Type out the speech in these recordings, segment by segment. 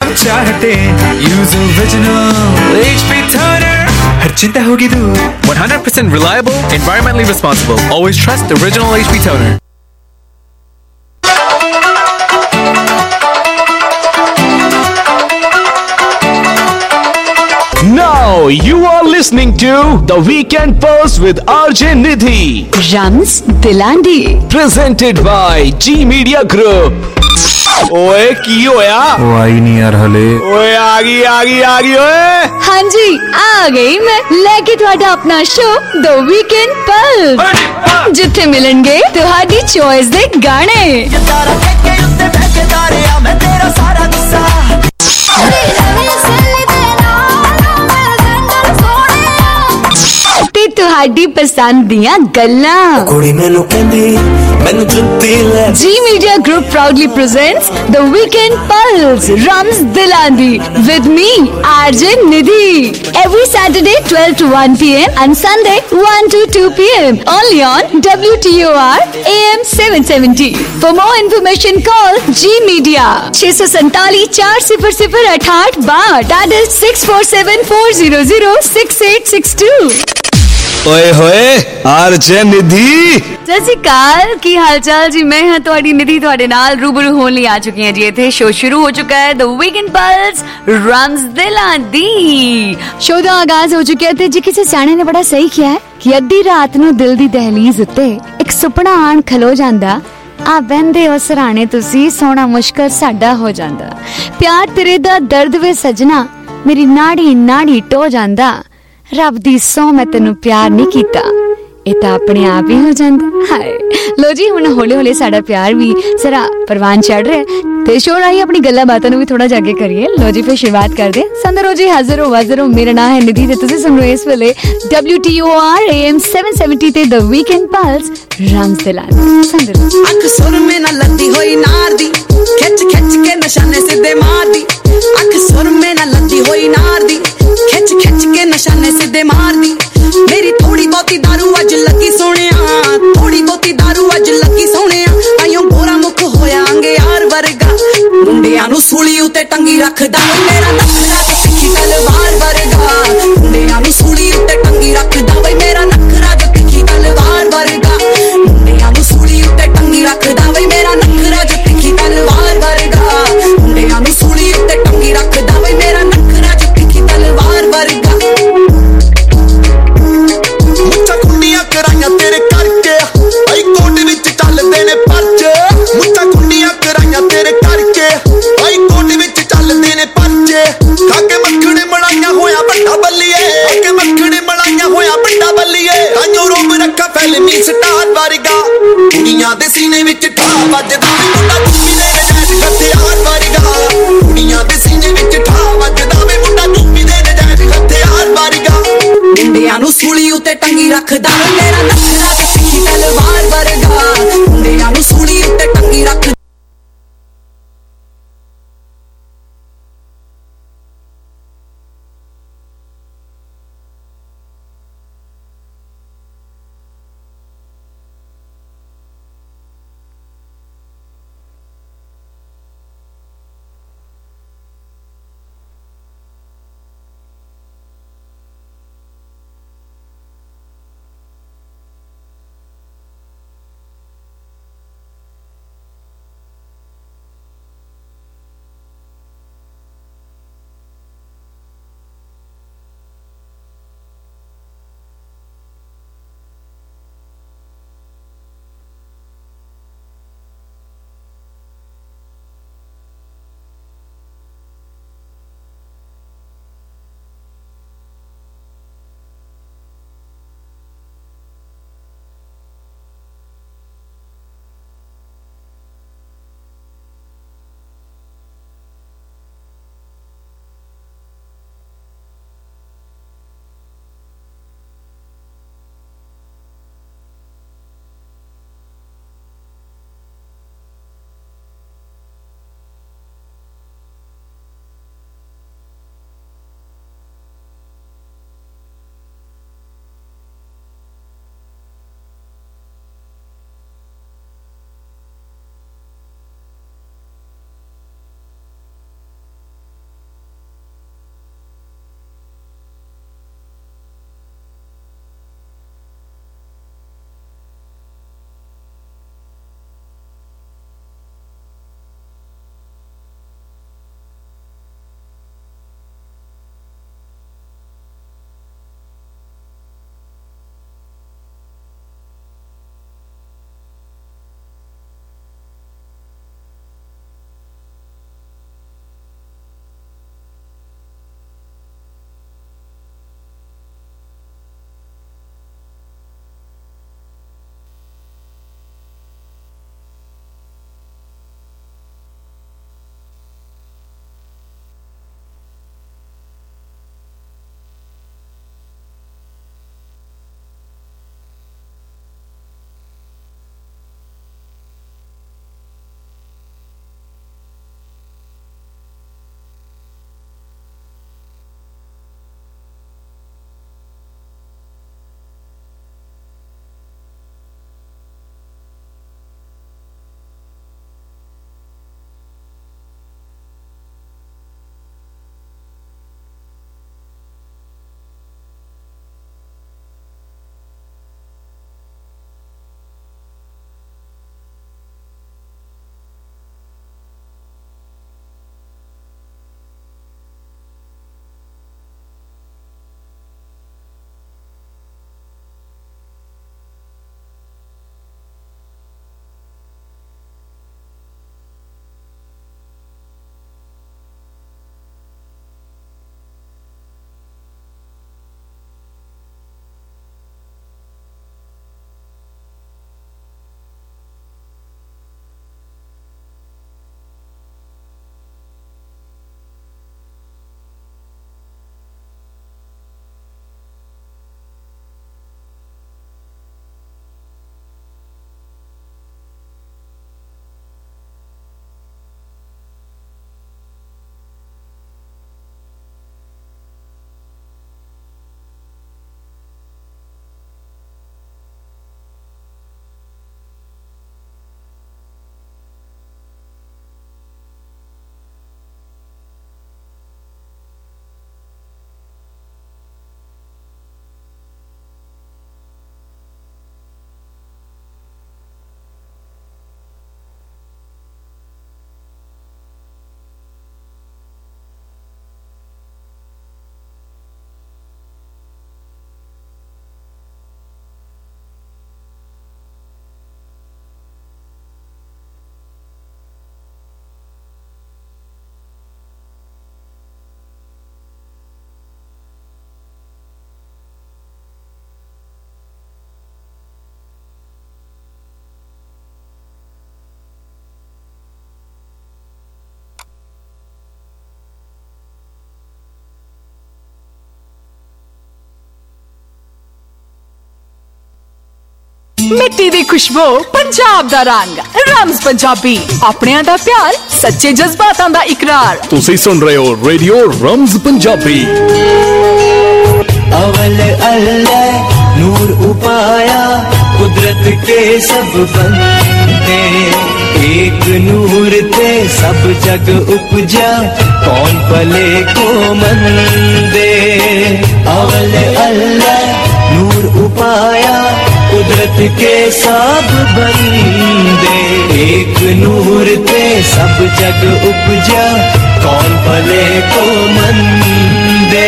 चाहते use original HP toner, हर चिंता होगी दूर। 100% reliable, environmentally responsible. Always trust original HP toner. Now you are listening to The Weekend Pulse with RJ Nidhi. Rams Dilandi. Presented by G Media Group. ओए की होया? वो आई नहीं यार हले। ओए आ गई ओए। हाँ जी आ गई मैं लेके तुहाडा अपना शो द वीकेंड पल्स जिथे मिलणगे तुहाडी चॉइस दे गाने। ते तुहाडी पसंद दियां गल्लां। कुड़ी मैनू कहंदी मैनू जुत्ती ले। G Media Group proudly presents The Weekend Pulse, Rams Dilandi with me, RJ Nidhi. Every Saturday 12 to 1 p.m. and Sunday 1 to 2 p.m. Only on WTOR AM 770. For more information call G Media 647 400 6862. That is 647 400 6862. ओए होए RJ निधि। ਸਤਿ ਸ਼੍ਰੀ ਅਕਾਲ, ਕੀ ਹਾਲ ਚਾਲ ਜੀ? ਮੈਂ ਹਾਂ ਤੁਹਾਡੀ ਨਿਧੀ, ਤੁਹਾਡੇ ਨਾਲ ਰੂਬਰੂ ਹੋਣ ਲਈ ਆ ਚੁੱਕੀ ਹਾਂ ਜੀ। ਇੱਥੇ ਸ਼ੋ ਸ਼ੁਰੂ ਹੋ ਚੁੱਕਾ ਹੈ ਦ ਵੀਕਐਂਡ ਪਲਸ ਰਮਜ਼ ਦਿਲਾਂਦੀ। ਸ਼ੋ ਦਾ ਆਗਾਜ਼ ਹੋ ਚੁੱਕਿਆ ਤੇ ਜੀ ਕਿਸੇ ਸਿਆਣੇ ਨੇ ਬੜਾ ਸਹੀ ਕਿਹਾ ਹੈ ਕਿ ਅੱਧੀ ਰਾਤ ਨੂੰ ਦਿਲ ਦੀ ਦਹਲੀਜ਼ ਉੱਤੇ ਇੱਕ ਸੁਪਨਾ ਆਣ ਖਲੋ ਜਾਂਦਾ। ਆ ਬਹਿੰਦੇ ਹੋ ਸਰਾਣੇ ਤੁਸੀਂ, ਸੋਣਾ ਮੁਸ਼ਕਲ ਸਾਡਾ ਹੋ ਜਾਂਦਾ। ਪਿਆਰ ਤੇਰੇ ਦਾ ਦਰਦ ਵੇ ਸਜਣਾ, ਮੇਰੀ ਨਾੜੀ ਨਾੜੀ ਟੋ ਜਾਂਦਾ। ਰੱਬ ਦੀ ਸੌ ਮੈਂ ਤੈਨੂੰ ਪਿਆਰ ਨਹੀਂ ਕੀਤਾ, ਇਹ ਤਾਂ ਆਪਣੇ ਆਪ ਹੀ ਹੋ ਜਾਂਦਾ। ਹਾਏ ਲੋ ਜੀ, ਹੁਣ ਹੌਲੀ ਹੌਲੀ ਸਾਡਾ ਪਿਆਰ ਵੀ ਜ਼ਰਾ ਪਰਵਾਨ ਚੜ ਰਿਹਾ ਤੇ ਸ਼ੋਰ ਆਈ ਆਪਣੀ ਗੱਲਾਂ ਬਾਤਾਂ ਨੂੰ ਵੀ ਥੋੜਾ ਜਾਗੇ ਕਰੀਏ। ਲੋ ਜੀ ਫਿਰ ਸ਼ੁਰੂਆਤ ਕਰਦੇ ਸੰਦਰੋ ਜੀ, ਹਾਜ਼ਰ ਹੋ ਵਾਜ਼ਰ ਹੋ। ਮੇਰਾ ਨਾਮ ਹੈ ਨਿਧੀ ਤੇ ਤੁਸੀਂ ਸੁਣ ਰਹੇ ਇਸ ਵੇਲੇ WTOR AM 770 ਤੇ ਦ ਵੀਕਐਂਡ ਪਲਸ ਰਮਜ਼ ਦਿਲਾਂਦੀ। ਸੰਦਰੋ ਅੱਖ ਸੁਰ ਮੇ ਨਾ ਲੱਦੀ ਹੋਈ ਨਾਰ ਦੀ, ਖਿੱਚ ਖਿੱਚ ਕੇ ਨਿਸ਼ਾਨੇ ਸਿੱਧੇ ਮਾਰਦੀ। ਅੱਖ ਸੁਰ ਮੇ ਨਾ ਲੱਦੀ ਹੋਈ ਨਾਰ ਦੀ, ਖਿੱਚ ਖਿੱਚ ਕੇ ਨਿਸ਼ਾਨੇ ਸਿੱਧੇ ਮਾਰਦੀ। ਮੇਰੀ ਥੋੜੀ ਬਹੁਤੀ ਦਾਰੂ ਅੱਜ ਲੱਗੀ ਸੋਹਣਿਆ, ਥੋੜੀ ਬਹੁਤੀ ਦਾਰੂ ਅੱਜ ਲੱਗੀ ਸੋਹਣਿਆ। ਤਾਈਓ ਗੋਰਾ ਮੁਖ ਹੋਇਆਂਗੇ ਯਾਰ ਵਰਗਾ, ਮੁੰਡਿਆਂ ਨੂੰ ਸੂਲੀ ਉੱਤੇ ਟੰਗੀ ਰੱਖਦਾ ਮੇਰਾ ਨਖਰਾ ਤੇ ਤਿੱਖੀ ਤਲਵਾਰ ਵਰਗਾ। ਮੁੰਡਿਆਂ ਨੂੰ ਸੂਲੀ ਉੱਤੇ ਟੰਗੀ ਰੱਖਦਾ ਵੇ ਮੇਰਾ ਨਖਰਾ ਤੇ ਤਿੱਖੀ ਤਲਵਾਰ ਵਰਗਾ। ਮੁੰਡਿਆਂ ਨੂੰ ਸੂਲੀ ਉੱਤੇ ਟੰਗੀ ਰੱਖਦਾ ਵੇ ਮੇਰਾ ਨਖਰਾ ਤੇ ਤਿੱਖੀ ਤਲਵਾਰ ਵਰਗਾ। ਮੁੰਡਿਆਂ ਨੂੰ ਸੂਲੀ ਉੱਤੇ ਟੰਗੀ ਰੱਖਦਾ ਵੇ ਮੇਰਾ ਨਖਰਾ ਤੇ ਤਿੱਖੀ ਤਲਵਾਰ ਵਰਗਾ। ਮੁੱਛਾਂ ਕੁੰਡੀਆਂ ਕਰਾਈਆਂ ਤੇਰੇ ਕਰਕੇ, ਆਈ ਕੋਟ ਵਿੱਚ ਚੱਲਦੇ ਨੇ ਪਰਚੇ। ਮੁੱਛਾਂ ਕੁੰਡੀਆਂ ਕਰਾਈਆਂ ਤੇਰੇ ਕਰਕੇ, ਆਈ ਕੋਟ ਵਿੱਚ ਚੱਲਦੇ ਨੇ ਪਰਚੇ। मिट्टी दी खुशबू पंजाब दा रंग रम्स पंजाबी अपनियां दा प्यार सच्चे जज्बातां दा इकरार तुसी सुन रहे हो रेडियो रम्स पंजाबी अवल अल्लाह नूर उपाया कुदरत के सब बंदे एक नूर ते सब जग उपजा कौन भले को मंदे अवल अल्लाह नूर उपाया कुदरत के सब बंदे एक नूर ते सब जग उपजा कौन भले को मंदे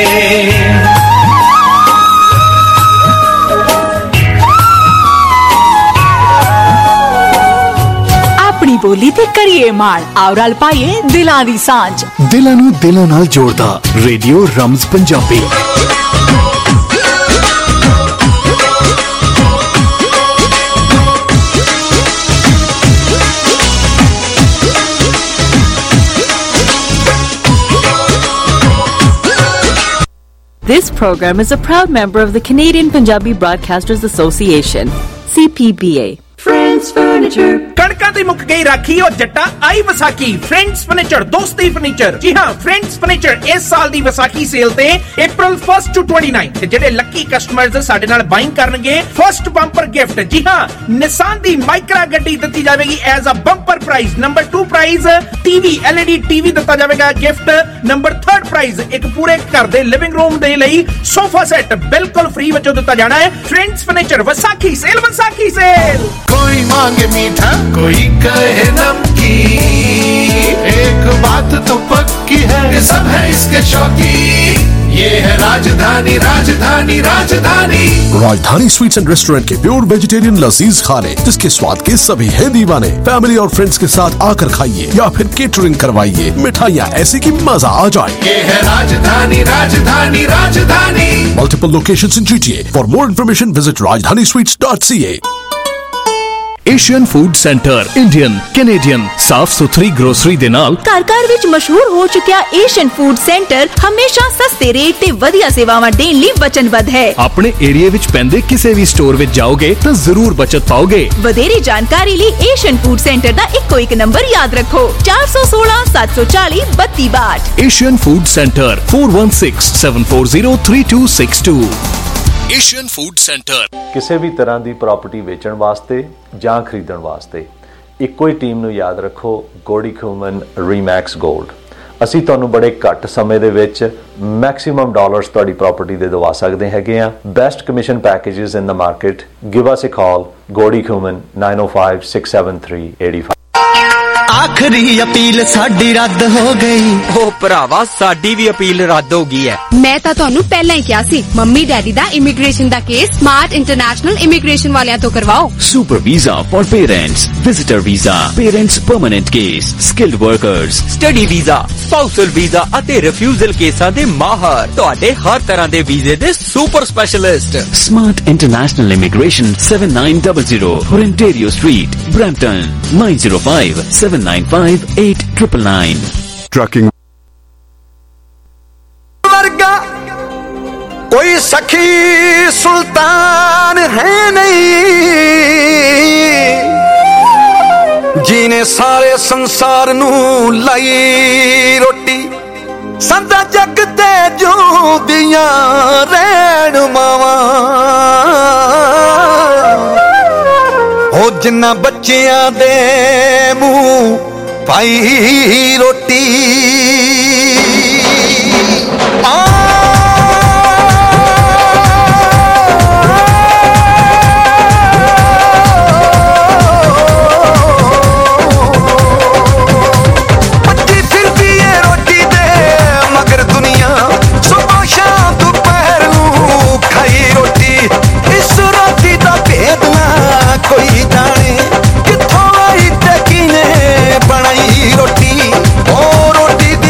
अपनी बोली ते करिए माण आओ रल पाइए दिलां दी सांझ दिलां नूं दिलां नाल जोड़दा रेडियो रम्स Punjabi This program is a proud member of the Canadian Punjabi Broadcasters Association, CPBA. Friends Furniture कड़का दी मुक गई राखी और जट्टा आई वसाखी फ्रेंड्स फर्नीचर दोस्ती फर्नीचर जी हां फ्रेंड्स फर्नीचर इस साल दी वसाखी सेल ते अप्रैल 1 to 29 ते जेडे लकी कस्टमर्स साडे नाल बाइंग करनगे फर्स्ट बंपर गिफ्ट जी हां निसान दी माइक्रा गड्डी दित्ती जावेगी as a bumper prize number 2 prize TV LED TV दित्ता जावेगा गिफ्ट नंबर 3rd प्राइज एक पूरे घर दे लिविंग रूम दे लई सोफा सेट बिल्कुल फ्री विचों दित्ता जाना है फ्रेंड्स फर्नीचर वसाखी सेल कोई मांगे मीठा कोई कहे नमकीन एक बात तो पक्की है कि सब है इसके शौकीन ये है Rajdhani Rajdhani Rajdhani Rajdhani sweets and restaurant के प्योर वेजिटेरियन लजीज खाने जिसके स्वाद के सभी है दीवाने फैमिली और फ्रेंड्स के साथ आकर खाइए या फिर केटरिंग करवाइए मिठाइयाँ ऐसी कि मजा आ जाए ये है Rajdhani Rajdhani Rajdhani multiple locations in GTA for more information visit rajdanisweets.ca Asian food centre Indian Canadian साफ सुथरी ग्रोसरी दे नाल घर विच मशहूर हो चुकिया एशियन फूड सेंटर हमेशा सस्ते रेट ते वधिया सेवावां देण लई वचनबद्ध है अपने एरिया विच पैंदे किसी भी स्टोर विच जाओगे तो जरूर बचत पाओगे वधेरी जानकारी लई एशियन फूड सेंटर दा इको नंबर याद रखो 416 740 3262 Asian food centre 4167403262 Asian food centre ਕਿਸੇ ਵੀ ਤਰ੍ਹਾਂ ਦੀ ਪ੍ਰਾਪਰਟੀ ਵੇਚਣ ਵਾਸਤੇ ਜਾਂ ਖਰੀਦਣ ਵਾਸਤੇ ਇੱਕੋ ਹੀ ਟੀਮ ਨੂੰ ਯਾਦ ਰੱਖੋ ਗੋੜੀ ਖੂਮਨ ਰੀਮੈਕਸ ਗੋਲਡ ਅਸੀਂ ਤੁਹਾਨੂੰ ਬੜੇ ਘੱਟ ਸਮੇਂ ਦੇ ਵਿੱਚ ਮੈਕਸਿਮਮ ਡਾਲਰਸ ਤੁਹਾਡੀ ਪ੍ਰਾਪਰਟੀ ਦੇ ਦਵਾ ਸਕਦੇ ਹੈਗੇ ਆ best commission packages in the market give us a call ਗੋੜੀ ਖੂਮਨ 90567385 आखिरी अपील साडी रद्द हो गई ओ भरावा साडी भी अपील रद्द हो गई है मैं तो ਤੁਹਾਨੂੰ ਪਹਿਲਾਂ ਹੀ ਕਿਹਾ ਸੀ ਮੰਮੀ ਡੈਡੀ ਦਾ ਇਮੀਗ੍ਰੇਸ਼ਨ ਦਾ ਕੇਸ ਸਮਾਰਟ ਇੰਟਰਨੈਸ਼ਨਲ ਇਮੀਗ੍ਰੇਸ਼ਨ ਵਾਲਿਆਂ ਤੋਂ ਕਰਵਾਓ super visa for parents visitor visa parents permanent case skilled workers study visa spousal visa ਅਤੇ ਰਿਫਿਊਜ਼ਲ ਕੇਸਾਂ ਦੇ ਮਾਹਰ ਤੁਹਾਡੇ ਹਰ ਤਰ੍ਹਾਂ ਦੇ ਵੀਜ਼ੇ ਦੇ super specialist smart international immigration 7900 Ontario Street Brampton 905-795-8999 ट्रैकिंग वर्गा कोई सखी सुल्तान है नहीं जीने सारे संसार नू लाई रोटी संदा जग ते जो दिया रैन मावा ओ जिन्ना बच्चियां दे मुंह पाई रोटी कोई जाने किथों आई ते किने बनाई रोटी ओ रोटी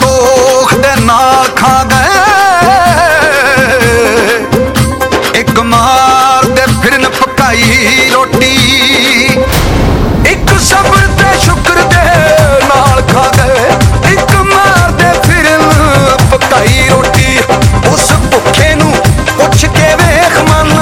भोख दे नाल खा गए, एक मार दे फिरन पकाई रोटी, एक सब्र ते शुक्र दे नाल खा गए, एक मार दे फिरन पकाई रोटी। उस भुखे नू पुछ के वेख माना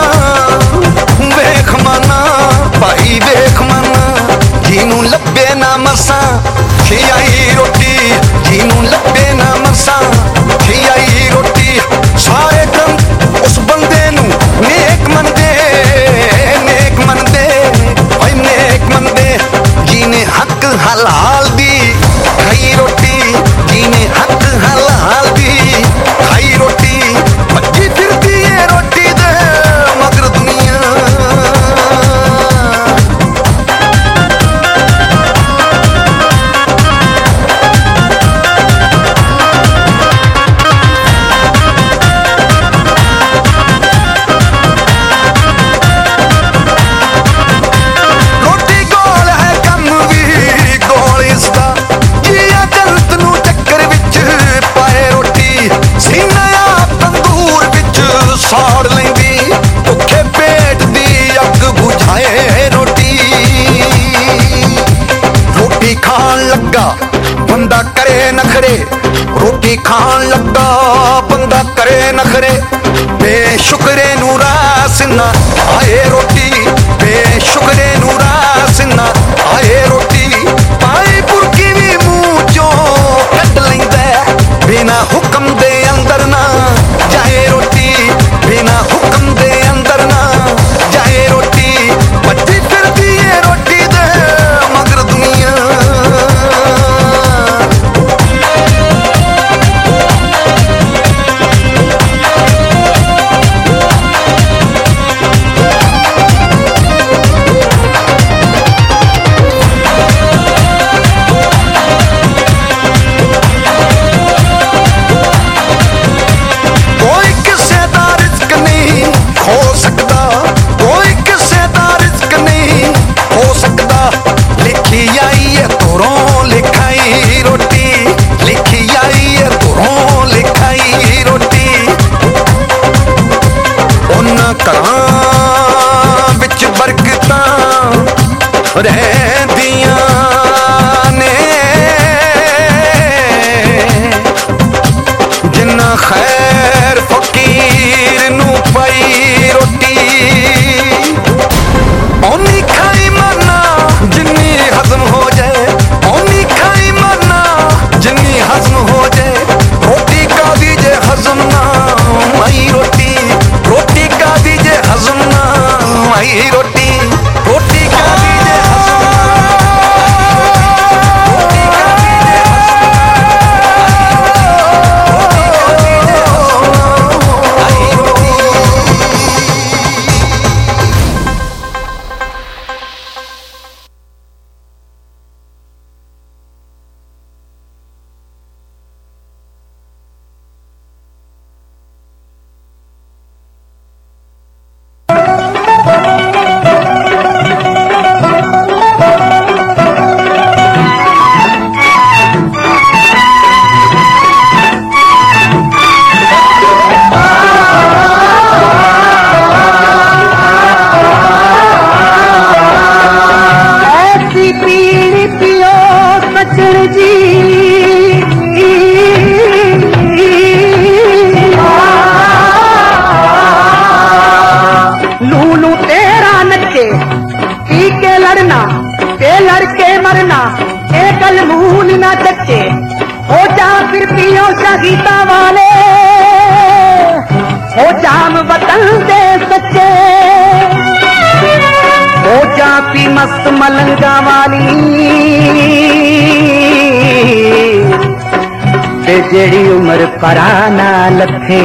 भाई वेख माना, जिनू लब्बे ना मसा खियाई रोटी, जिनू लब्बे ना मसा खियाई रोटी। सारे कम उस बंदे नू नेक मनदे भाई नेक मनदे, जिने हक हलाल दी खाई रोटी, जिने हक हलाल दी खाई रोटी। भज्जी फिरदी है रोटी दे मगर दुनिया, साड़ लेंदी भुखे पेट दी अग बुझाए रोटी। रोटी खान लगा बंदा करे नखरे, रोटी खान लगा बंदा करे नखरे। बेशुक्रे नू रास ना आए रोटी, बेशुक्रे नू रास ना आए रोटी। पाई पुरकी भी मुंह चों कट लैंदा, बिना हुक्म दे अंदर ना जाए रोटी, बिना हुक्म दे अंदर ना जाए रोटी। भज्जी फिरदी है रोटी दे मगर दुनिया, कोई किसे दा रिज़्क नहीं हो सकता, कोई किसे दा रिज़्क नहीं हो सकता। लिखी आई है तुरों लिखाई रोटी, लिखी आई है तुरों लिखाई रोटी। उन्हां घरां विच बरकतां रहंदियां ने, जिन्ना खैर फकीर नू पाई रोटी। ओनी खाई मरना जिन्नी हजम हो जाए, ओनी खाई मरना जिन्नी हजम हो जाए। रोटी का दीजे हजम ना आई रोटी, रोटी का दीजे हजम ना आई रोटी, रोटी का दीजे हजम ना, रोटी का दीजे गीता वाले हो जाम वतन दे सच्चे, हो जाती मस्त मलंगा वाली ते जेड़ी उम्र परा ना लथे।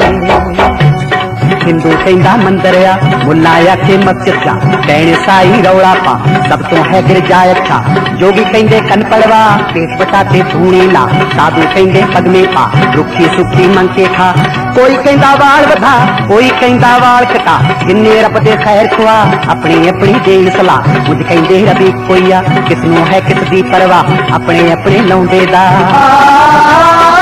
हिंदू कहंदा मंदिर आ, मुल्ला आखे मस्जिद आ, कहने साई रौला पा सब तो है गिरजा अच्छा। जोगी कहंदे कन पड़वा पेट बटाते धूनी ला, साधु कहंदे पगमे पा रुखी सुखी मन के खा। कोई कहंदा वाल वधा, कोई कहंदा वाल कटा, जिन्ने रब दे खैर खुआ अपनी अपनी देन सलाह। मुझ कहंदे रबी कोई आ, किसनों है किस दी परवाह अपने अपने लौंदे दा।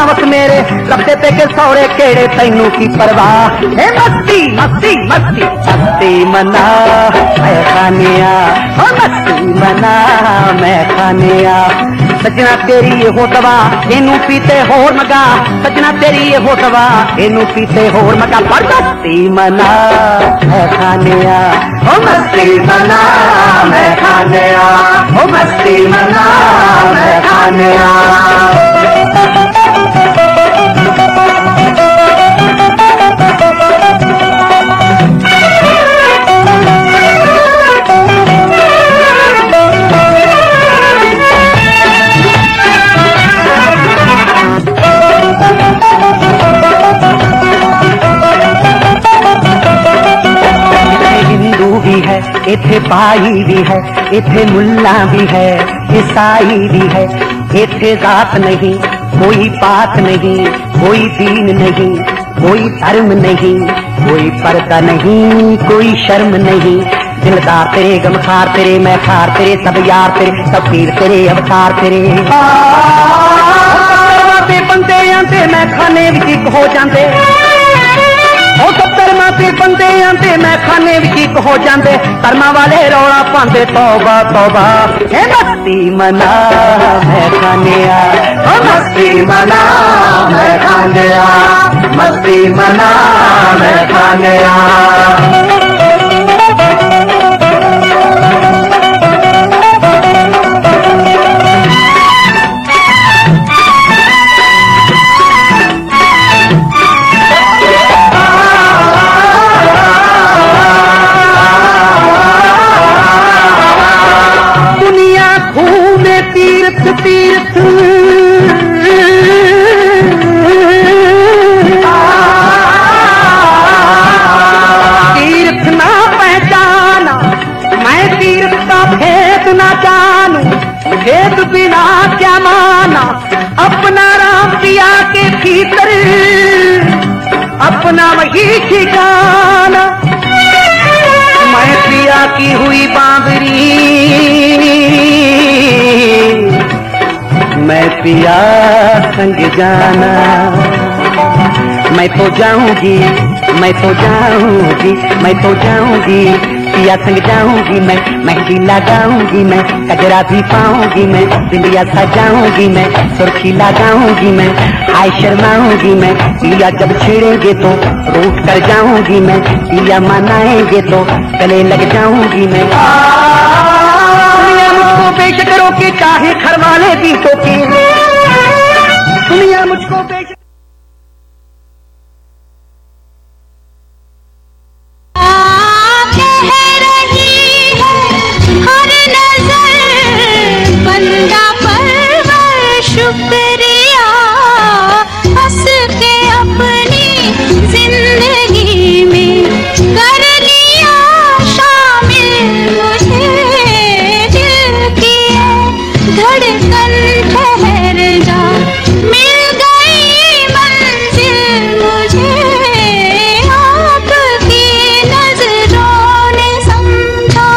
वस मेरे रखते पे के सौरे केड़े तैनू की परवाह हे मस्ती मस्ती मस्ती मस्ती मना मैं खानिया ओ मस्ती मना मैं खानिया सजना तेरी ये होटवा इनू पीते होर मगा सजना तेरी ये होटवा इनू पीते होर मगा पर मस्ती मना मैं खानिया ओ मस्ती मना मैं खानिया ओ मस्ती मना मैं खानिया भी है इथे भाई भी है इथे मुल्ला भी है ईसाई भी है इथे जात नहीं कोई बात नहीं कोई दीन नहीं कोई धर्म नहीं कोई पर्दा नहीं कोई शर्म नहीं दिलदार तेरे गमखार तेरे मैं खार तेरे सब यार तेरे सब पीर तेरे अवतार तेरे बंदे आंदे मैं खाने विच हो जाते ओ सब धर्मां ते बंदे आंदे मैं खाने विच हो जाते धर्मां वाले रौला पांदे तौबा तौबा हे मस्ती मना मैं खानिया ओ मस्ती मना मैं खानिया मस्ती मना मैं खानिया तीर्थ तीर्थ ना पहचाना मैं तीर्थ का भेद ना जानू भेद बिना क्या माना अपना राम पिया के भीतर अपना वही ठिकाना मैं पिया की हुई बांदरी मैं पिया संग जाना मैं तो जाऊंगी मैं तो जाऊंगी मैं तो जाऊंगी पिया संग जाऊंगी मैं मेहंदी लगाऊंगी मैं कजरा भी पाऊंगी मैं बिंदिया सजाऊंगी मैं सुर्खी लगाऊंगी मैं हाय शर्माऊंगी मैं पिया जब छेड़ेंगे तो रूठ कर जाऊंगी मैं पिया मनाएंगे तो गले लग जाऊंगी मैं मुझको बेशक रोके चाहे घर वाले भी टोके दुनिया मुझको बेशक बंदा परवर शुक्रिया हंस के अपनी जिंदगी में कर लिया शामिल मुझे दिल की धड़कन ठहर जा मिल गई मंजिल मुझे आपकी नजरों ने समझा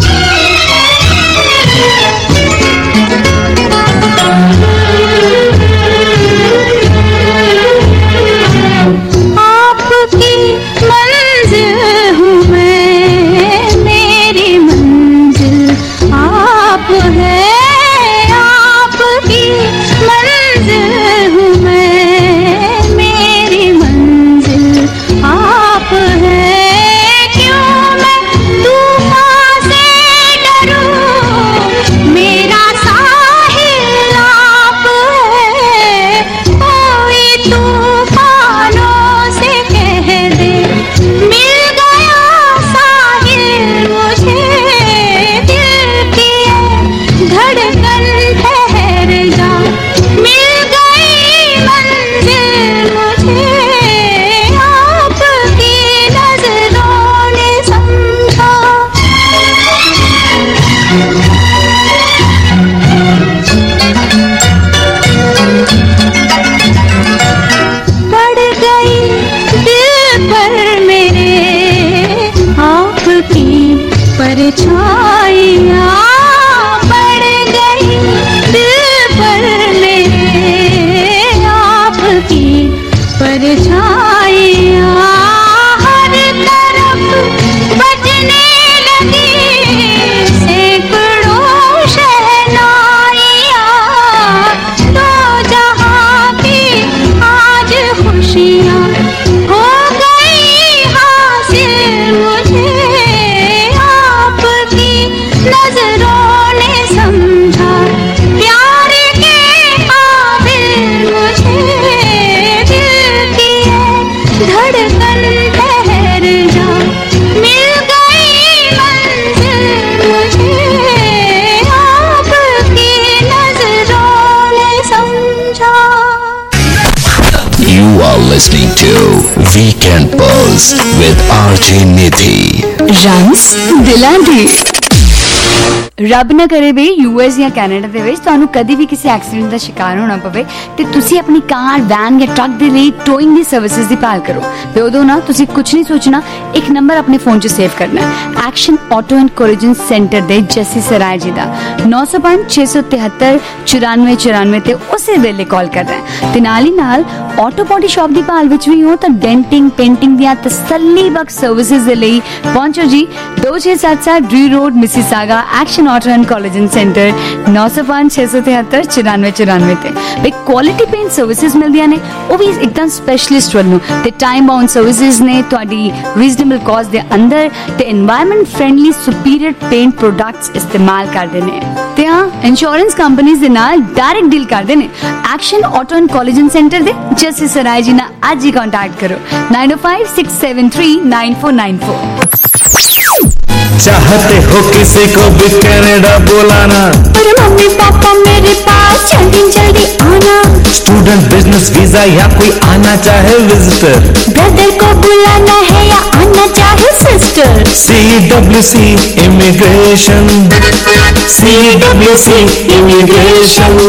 आपकी मंजिल हूँ मैं मेरी मंजिल आप है आपकी मंजिल हूँ मैं मेरी मंजिल आप है क्यों मैं तूफान से डरूं मेरा साहिल आप है कोई तूफानों से कह दे मिल गया साहिल मुझे दिल की धड़कन ठहर जा मिल गई मंजिल मुझे आपकी नजरों ने समझा पड़ गई दिल पर मेरे आपकी परछाइयाँ पड़ गई दिल पर मेरे आप to Weekend Pulse with RJ Nidhi. ਰੰਸ ਦਿਲਾਂ ਦੀ। ਰੱਬ ਨਾ ਕਰੇ ਵੀ ਯੂਐਸ ਜਾਂ ਕੈਨੇਡਾ ਦੇ ਵਿੱਚ ਤੁਹਾਨੂੰ ਕਦੀ ਵੀ ਕਿਸੇ ਐਕਸੀਡੈਂਟ ਦਾ ਸ਼ਿਕਾਰ ਹੋਣਾ ਪਵੇ ਤੇ ਤੁਸੀਂ ਆਪਣੀ ਕਾਰ, ਵੈਨ ਜਾਂ ਟਰੱਕ ਦੇ ਲਈ ਟੋਇੰਗ ਦੀ ਸਰਵਿਸਿਜ਼ ਦੀ ਭਾਲ ਕਰੋ ਤੇ ਉਦੋਂ ਨਾ ਤੁਸੀਂ ਕੁਝ ਨਹੀਂ ਸੋਚਣਾ, ਇੱਕ ਨੰਬਰ ਆਪਣੇ ਫੋਨ 'ਚ ਸੇਵ ਕਰਨਾ ਹੈ, action auto and collision centre ਦੇ ਜੱਸੀ ਸਰਾਏ ਜੀ ਦਾ 905 673 9494 ਤੇ ਉਸੇ ਵੇਲੇ ਕਾਲ ਕਰਨਾ ਹੈ ਤੇ ਨਾਲ ਹੀ ਨਾਲ ਆਟੋ ਬੋਡੀ ਸ਼ਾਪ ਦੀ ਭਾਲ ਵਿੱਚ ਵੀ ਹੋ ਤਾਂ ਡੈਂਟਿੰਗ, ਪੇਂਟਿੰਗ ਦੀਆਂ ਤਸੱਲੀ ਬਖਸ਼ ਸਰਵਿਸਿਜ਼ ਦੇ ਲਈ ਪਹੁੰਚੋ ਜੀ 2677 D road Mississauga, action auto and collision centre 905 673 9494 ਤੇ ਬਈ ਕੁਆਲਿਟੀ ਪੇਂਟ ਸਰਵਿਸਿਜ਼ ਮਿਲਦੀਆਂ ਨੇ, ਉਹ ਵੀ ਇੱਕਦਮ ਸਪੈਸ਼ਲਿਸਟ ਵੱਲੋਂ ਤੇ ਟਾਈਮ ਬਾਉਂਡ ਸਰਵਿਸਿਜ਼ ਨੇ ਤੁਹਾਡੀ ਰੀਜ਼ਨੇਬਲ ਕਾਸਟ ਦੇ ਅੰਦਰ ਤੇ environment friendly superior paint products ਇਸਤੇਮਾਲ ਕਰਦੇ ਨੇ ਤੇ ਹਾਂ ਇੰਸ਼ੋਰੈਂਸ ਕੰਪਨੀਆਂ ਦੇ ਨਾਲ ਡਾਇਰੈਕਟ ਡੀਲ ਕਰਦੇ ਨੇ। Action auto and collision centre ਦੇ ਜੱਸੀ ਸਰਾਏ ਜੀ ਨਾਲ ਅੱਜ ਹੀ ਕੰਟੈਕਟ ਕਰੋ 9056739494। चाहते हो किसी को भी कनाडा बुलाना, पर मम्मी पापा मेरे पास जल्दी जल्दी आना, स्टूडेंट, बिजनेस वीजा या कोई आना चाहे विजिटर, ब्रदर को बुलाना है या आना चाहे sister, CWC immigration, CWC immigration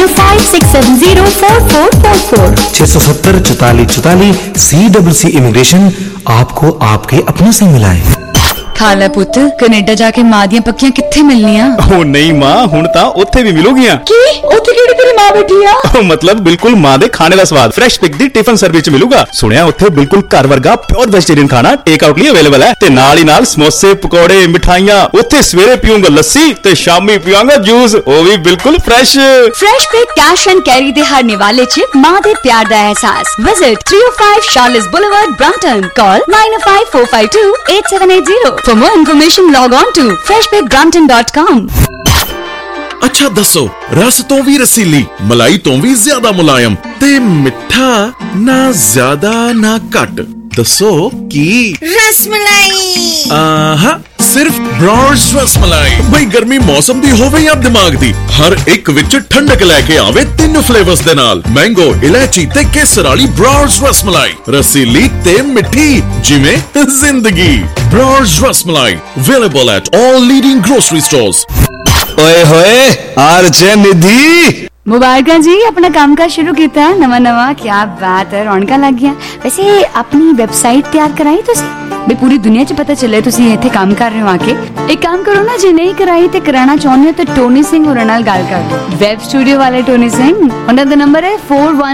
9056704444 670 4444 CWC immigration आपको आपके अपनों से मिलाए। ਖਾਲਾ ਪੁੱਤ ਕੈਨੇਡਾ ਜਾ ਕੇ ਮਾਂ ਦੀਆਂ ਪੱਕੀਆਂ ਕਿੱਥੇ ਮਿਲਣੀਆਂ? ਉਹ ਨਹੀਂ ਮਾਂ, ਹੁਣ ਤਾਂ ਉੱਥੇ ਵੀ ਮਿਲੂਗੀਆਂ। ਕੀ ਉੱਥੇ ਕਿਹੜੀ ਤੇਰੀ ਮਾਂ ਬੈਠੀ ਆ? ਮਤਲਬ ਬਿਲਕੁਲ ਮਾਂ ਦੇ ਖਾਣੇ ਦਾ ਸਵਾਦ ਫਰੈਸ਼ ਪਿਕ ਦੀ ਟਿਫਨ ਸਰਵਿਸ ਚ ਮਿਲੂਗਾ। ਸੁਣਿਆ ਉੱਥੇ ਬਿਲਕੁਲ ਘਰ ਵਰਗਾ ਪਿਓਰ ਵੈਜੀਟੇਰੀਅਨ ਖਾਣਾ ਟੇਕ ਆਊਟ ਲਈ ਅਵੇਲੇਬਲ ਹੈ ਤੇ ਨਾਲ ਹੀ ਨਾਲ ਸਮੋਸੇ, ਪਕੌੜੇ, ਮਿਠਾਈਆਂ। ਉੱਥੇ ਸਵੇਰੇ ਪੀਊਂਗਾ ਲੱਸੀ ਤੇ ਸ਼ਾਮੀ ਪੀਵਾਂਗਾ ਜੂਸ, ਉਹ ਵੀ ਬਿਲਕੁਲ fresh pick cash and carry ਦੇ ਹਰ ਨਿਵਾਲੇ ਚ ਮਾਂ ਦੇ ਪਿਆਰ ਦਾ ਅਹਿਸਾਸ। Visit 305 Charolais boulevard, Brampton. Call 9054528780। For more information, log on to freshpickbrampton.com। ਅੱਛਾ ਦੱਸੋ, ਰਸ ਤੋਂ ਵੀ ਰਸੀਲੀ, ਮਲਾਈ ਤੋਂ ਵੀ ਜ਼ਿਆਦਾ ਮੁਲਾਇਮ ਤੇ ਮਿੱਠਾ ਨਾ ਜ਼ਿਆਦਾ ਨਾ ਘੱਟ, ਦੱਸੋ ਕੀ? रसमलाई। ਆਹਾ, ਸਿਰਫ ਬ੍ਰਾਂਡਸ ਰਸਮਲਾਈ। ਬਈ ਗਰਮੀ ਮੌਸਮ ਦੀ ਹੋਵੇ ਜਾਂ ਦਿਮਾਗ ਦੀ, ਹਰ ਇੱਕ ਵਿੱਚ ਠੰਡਕ ਲੈ ਕੇ ਆਵੇ 3 ਫਲੇਵਰਸ ਦੇ ਨਾਲ, ਮੈਂਗੋ, ਇਲਾਇਚੀ ਤੇ ਕੇਸਰ ਵਾਲੀ ਬ੍ਰਾਂਡਸ ਰਸਮਲਾਈ, ਰਸੀਲੀ ਤੇ ਮਿੱਠੀ ਜਿਵੇਂ ਜ਼ਿੰਦਗੀ। Brands rasmalai available at all leading grocery stores. ओए होए आरजे निधि, ਮੁਬਾਰਕਾਂ ਜੀ, ਆਪਣਾ ਕੰਮ ਕਾਰ ਸ਼ੁਰੂ ਕੀਤਾ ਨਵਾਂ ਕੀ ਬਾਤ ਹੈ, ਰੌਣਕਾਂ ਲੱਗ ਗਈਆਂ। ਵੈਸੇ ਆਪਣੀ ਵੈਬਸਾਈਟ ਤਿਆਰ ਕਰਾਈ ਤੁਸੀਂ ਵੀ ਪੂਰੀ ਦੁਨੀਆ 'ਚ ਪਤਾ ਚੱਲੇ ਤੁਸੀਂ ਇੱਥੇ ਕੰਮ ਕਰ ਰਹੇ ਹੋ ਆ ਕੇ? ਇੱਕ ਕੰਮ ਕਰੋ ਨਾ, ਜੇ ਨਹੀਂ ਕਰਾਈ ਤੇ ਕਰਾਣਾ ਚਾਹੁੰਦੇ ਹੋ ਤੇ ਟੋਨੀ ਸਿੰਘ ਹੋਰਾਂ ਨਾਲ ਗੱਲ ਕਰ ਲਓ। ਵੈਬ ਸਟੂਡੀਓ ਵਾਲੇ ਟੋਨੀ ਸਿੰਘ, ਉਹਨਾਂ ਦਾ ਨੰਬਰ ਹੈ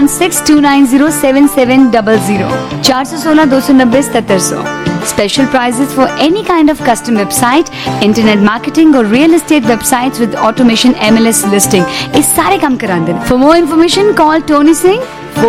4162907700 416 290 7700। Special prices for any kind of custom website, internet marketing or real estate websites with automation MLS listing. इस सारे काम कराते हैं। For more information, call Tony Singh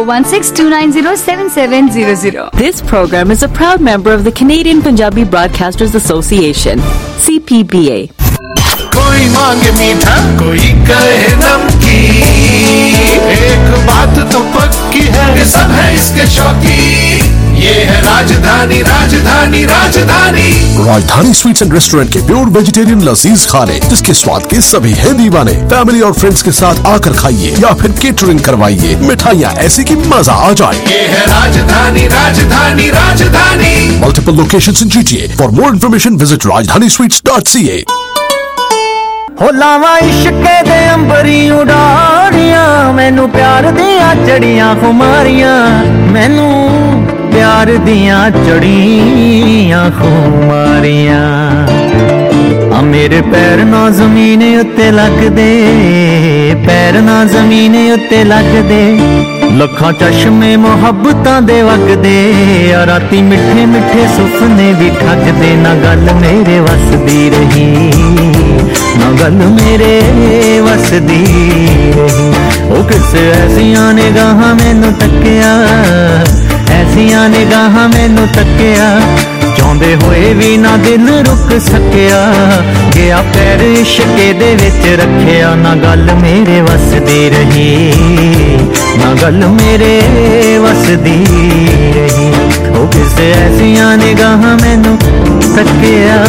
4162907700. This program is a proud member of the Canadian Punjabi Broadcasters Association, CPBA. कोई मांगे मीठा, कोई कहे नमकीन, एक बात तो पक्की है कि सब है इसके शौकीन, ये है Rajdhani Rajdhani Rajdhani. Rajdhani sweets and restaurant के प्योर वेजिटेरियन लजीज खाने, जिसके स्वाद के सभी हैं दीवाने। फैमिली और फ्रेंड्स के साथ आकर खाइए या फिर केटरिंग करवाइए, मिठाइयाँ ऐसी कि मजा आ जाए। ये है राजधानी राजधानी राजधानी। Multiple locations in GTA. For more information, visit rajdanisweets.ca. हो लावा इश्के दे अंबरी उड़ाड़ियां, मैनू प्यार दिया चढ़ियां खुमारियां, मैनू प्यार दिया चढ़ियां खुमारियां। आ मेरे पैर ना जमीन उत्ते लगदे, पैर ना जमीन उत्ते लगदे, लखां चश्मे मुहब्बतां दे वगदे, आ राती मिठे मिठे सुपने भी ठगदे, ना गल मेरे वसदी रही, ना गल मेरे वसदी रही। ओ किस ऐसियां निगाहां मैनू तक्किया, ऐसियां निगाहां मैनू तक्किया, चाहुंदे होए भी ना दिल रुक सकिया, गया पैर इश्के दे विच रखिया, ना गल मेरे वसदी रही, ना गल मेरे वसदी रही। ओ किस ऐसियां निगाहां मैनू तक्किया।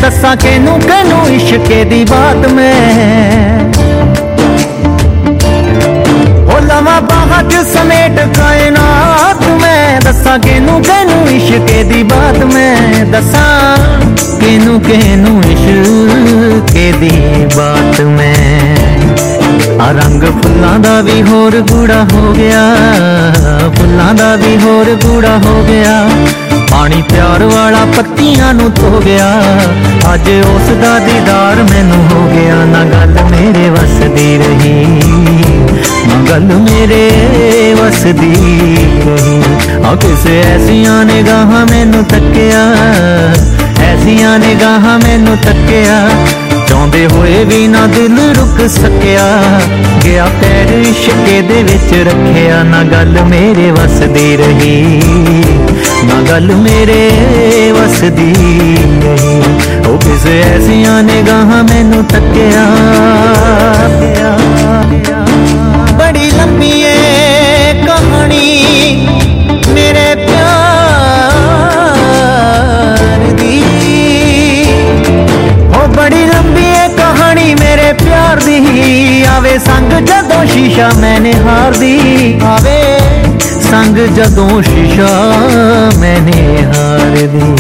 दसा केनू केनू इश्के दी बात मैं ओ लवा बाहा च समेट कायनात मैं दसा केनू केनू इश्के दी बात मैं दसा केनू केनू इश्के दी बात मैं आ रंग फुल्लां दा भी होर गूड़ा हो गया फुल्लां दा भी होर गूड़ा हो गया पानी प्यार वाला पत्तियां नू धो गया अज उस दा दीदार मैनू हो गया ना गल मेरे वस दी रही ना गल मेरे वस दी रही आ किसे ऐसियां निगाहां मैनू तक्किया ऐसियां निगाहां मैनू तक्किया चाहते हुए भी ना दिल रुक सकिया गया पैर इश्के दे विच रखिया ना गल मेरे वस दी रही ना गल मेरे वस दी रही ओ किसे ऐसियां निगाहां मैनू तक्किया बड़ी लंबी है कहानी मेरे प्यार दी ओ बड़ी लंबी है कहानी मेरे प्यार दी आवे संग जदों शीशा मैंने हार दी आवे संग जदों शीशा मैंने हार दी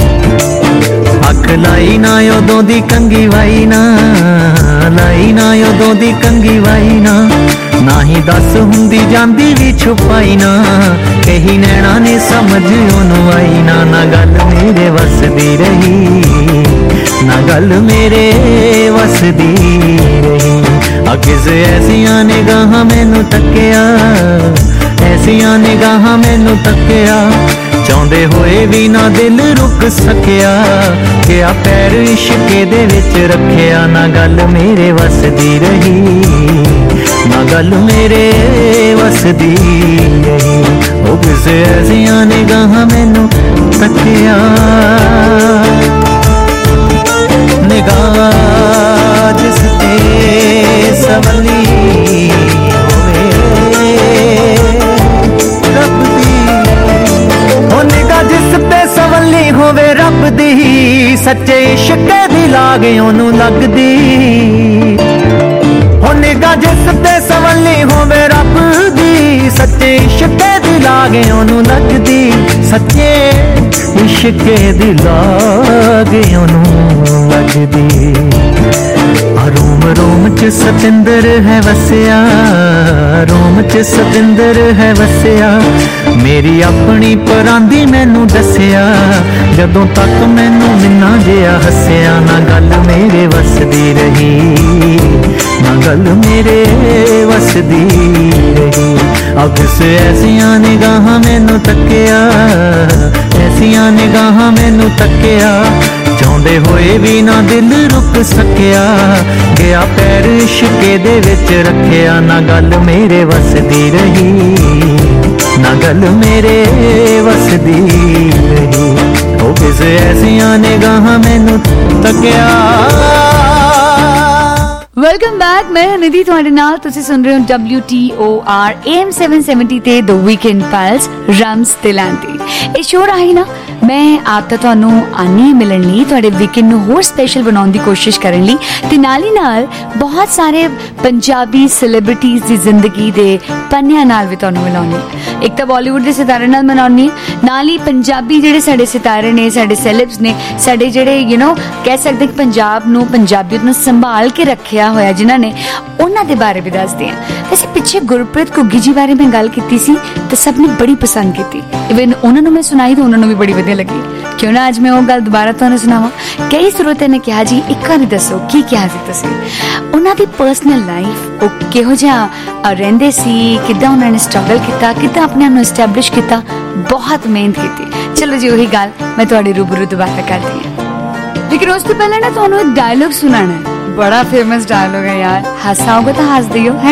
अख लाई ना उदों दी कंगी वाई ना लाई ना उदों दी कंगी वाई ना ही दस हुंदी जांदी भी छुपाई ना कही नैना ने समझ ओनू आई ना गल मेरे वस दी रही ना गल मेरे वस दी रही किसे ऐसियां निगाहां मैनू तक्किया ऐसियां निगाहां मैनू तक्किया चाहते हुए भी ना दिल रुक सकिया गया पैर इश्के दे विच रखिया ना गल मेरे वस दी रही ना गल मेरे वस दी रही ओ किसे ऐसियां निगाहां मैनू तक्किया निगाह जिस ते सवली होवे रब दी ओ निगाह जिस ते सवली होवे रब दी सच्चे इश्क दी लाग ओनू लगदी ओ निगाह जिस ते सवली होवे रब दी सच्चे इश्क दी लाग ओनू लगदी सच्चे इश्क दी लाग ओनू लगदी रोम रोम च सतिंदर है वसिया रोम च सतिंदर है वसिया मेरी अपनी परांदी मैनू दसिया जदों तक मैनू मिन्ना जिया हसिया ना गल मेरे वस दी रही ना गल मेरे वस दी रही अब किसे ऐसियां निगाहां मैनू तक्किया ऐसियां निगाहां मैनू तक्किया चाहते हुए भी ना दिल रुक सकिया गया पैर इश्के दे विच रखिया ना गल मेरे वस दी रही ना गल मेरे वस दी रही ओ किसे ऐसियां निगाहां मैनू तक्किया वेलकम बैक मैं निधि तुहाडे नाल तुसीं सुन रहे हो WTOR AM 770 ते द वीकेंड पल्स रम्स दिलां दी ਇਹ ਸ਼ੋਅ ਰਾਹੀਂ ਨਾ ਮੈਂ ਆਪ ਤਾਂ ਤੁਹਾਨੂੰ ਆਨੀ ਮਿਲਣ ਲਈ ਤੁਹਾਡੇ ਵੀਕਐਂਡ ਨੂੰ ਹੋਰ ਸਪੈਸ਼ਲ ਬਣਾਉਣ ਦੀ ਕੋਸ਼ਿਸ਼ ਕਰਨ ਲਈ ਤੇ ਨਾਲ ਹੀ ਨਾਲ ਬਹੁਤ ਸਾਰੇ ਪੰਜਾਬੀ ਸੈਲੀਬ੍ਰਿਟੀਜ਼ ਦੀ ਜ਼ਿੰਦਗੀ ਦੇ ਪੰਨਿਆਂ ਨਾਲ ਵੀ ਤੁਹਾਨੂੰ ਮਿਲਾਉਣੀ ਇੱਕ ਤਾਂ ਬਾਲੀਵੁੱਡ ਦੇ ਸਿਤਾਰੇ ਨਾਲ ਮਿਲਾਉਣੀ ਨਾਲ ਹੀ ਪੰਜਾਬੀ ਜਿਹੜੇ ਸਾਡੇ ਸਿਤਾਰੇ ਨੇ ਸਾਡੇ ਸੈਲਬਸ ਨੇ ਸਾਡੇ ਜਿਹੜੇ ਕਹਿ ਸਕਦੇ ਕਿ ਪੰਜਾਬ ਨੂੰ ਪੰਜਾਬੀਅਤ ਨੂੰ ਸੰਭਾਲ ਕੇ ਰੱਖਿਆ ਹੋਇਆ ਜਿਨ੍ਹਾਂ ਨੇ ਉਹਨਾਂ ਦੇ ਬਾਰੇ ਵੀ ਦੱਸਦੇ ਹਾਂ ਵੈਸੇ ਪਿੱਛੇ ਗੁਰਪ੍ਰੀਤ ਘੁੱਗੀ ਜੀ ਬਾਰੇ ਮੈਂ ਗੱਲ ਕੀਤੀ ਸੀ ਤੇ ਸਭ ਨੇ ਬੜੀ ਪਸੰਦ ਕੀਤੀ ਇਵਨ ਉਹਨਾਂ ਨੂੰ ਮੈਂ ਸੁਣਾਈ ਤਾਂ ਉਹਨਾਂ ਨੂੰ ਵੀ ਬੜੀ ਵਧੀਆ ਲੱਗੀ ਕਿਉਂ ਨਾ ਅੱਜ ਮੈਂ ਉਹ ਗੱਲ ਦੁਬਾਰਾ ਤੁਹਾਨੂੰ ਸੁਣਾਵਾਂ ਕਈ ਸਰੋਤਿਆਂ ਨੇ ਕਿਹਾ ਜੀ ਇੱਕ ਵਾਰੀ ਦੱਸੋ ਕੀ ਕਿਹਾ ਸੀ ਤੁਸੀਂ ਉਹਨਾਂ ਦੀ ਪਰਸਨਲ ਲਾਈਫ ਉਹ ਕਿਹੋ ਜਿਹਾ ਰਹਿੰਦੇ ਸੀ ਕਿੱਦਾਂ ਉਹਨਾਂ ਨੇ ਸਟਰਗਲ ਕੀਤਾ ਕਿੱਦਾਂ ਆਪਣੇ ਆਪ ਨੂੰ ਐਸਟੈਬਲਿਸ਼ ਕੀਤਾ ਬਹੁਤ ਮਿਹਨਤ ਕੀਤੀ ਚਲੋ ਜੀ ਉਹੀ ਗੱਲ ਮੈਂ ਤੁਹਾਡੇ ਰੂਬਰੂ ਦੁਬਾਰਾ ਕਰਦੀ ਹਾਂ ਲੇਕਿਨ ਉਸ ਤੋਂ ਪਹਿਲਾਂ ਨਾ ਤੁਹਾਨੂੰ ਇੱਕ ਡਾਇਲੋਗ ਸੁਣਾਉਣਾ ਹੈ बड़ा फेमस डायलॉग है यार हंसा होगा तो हंस दियो है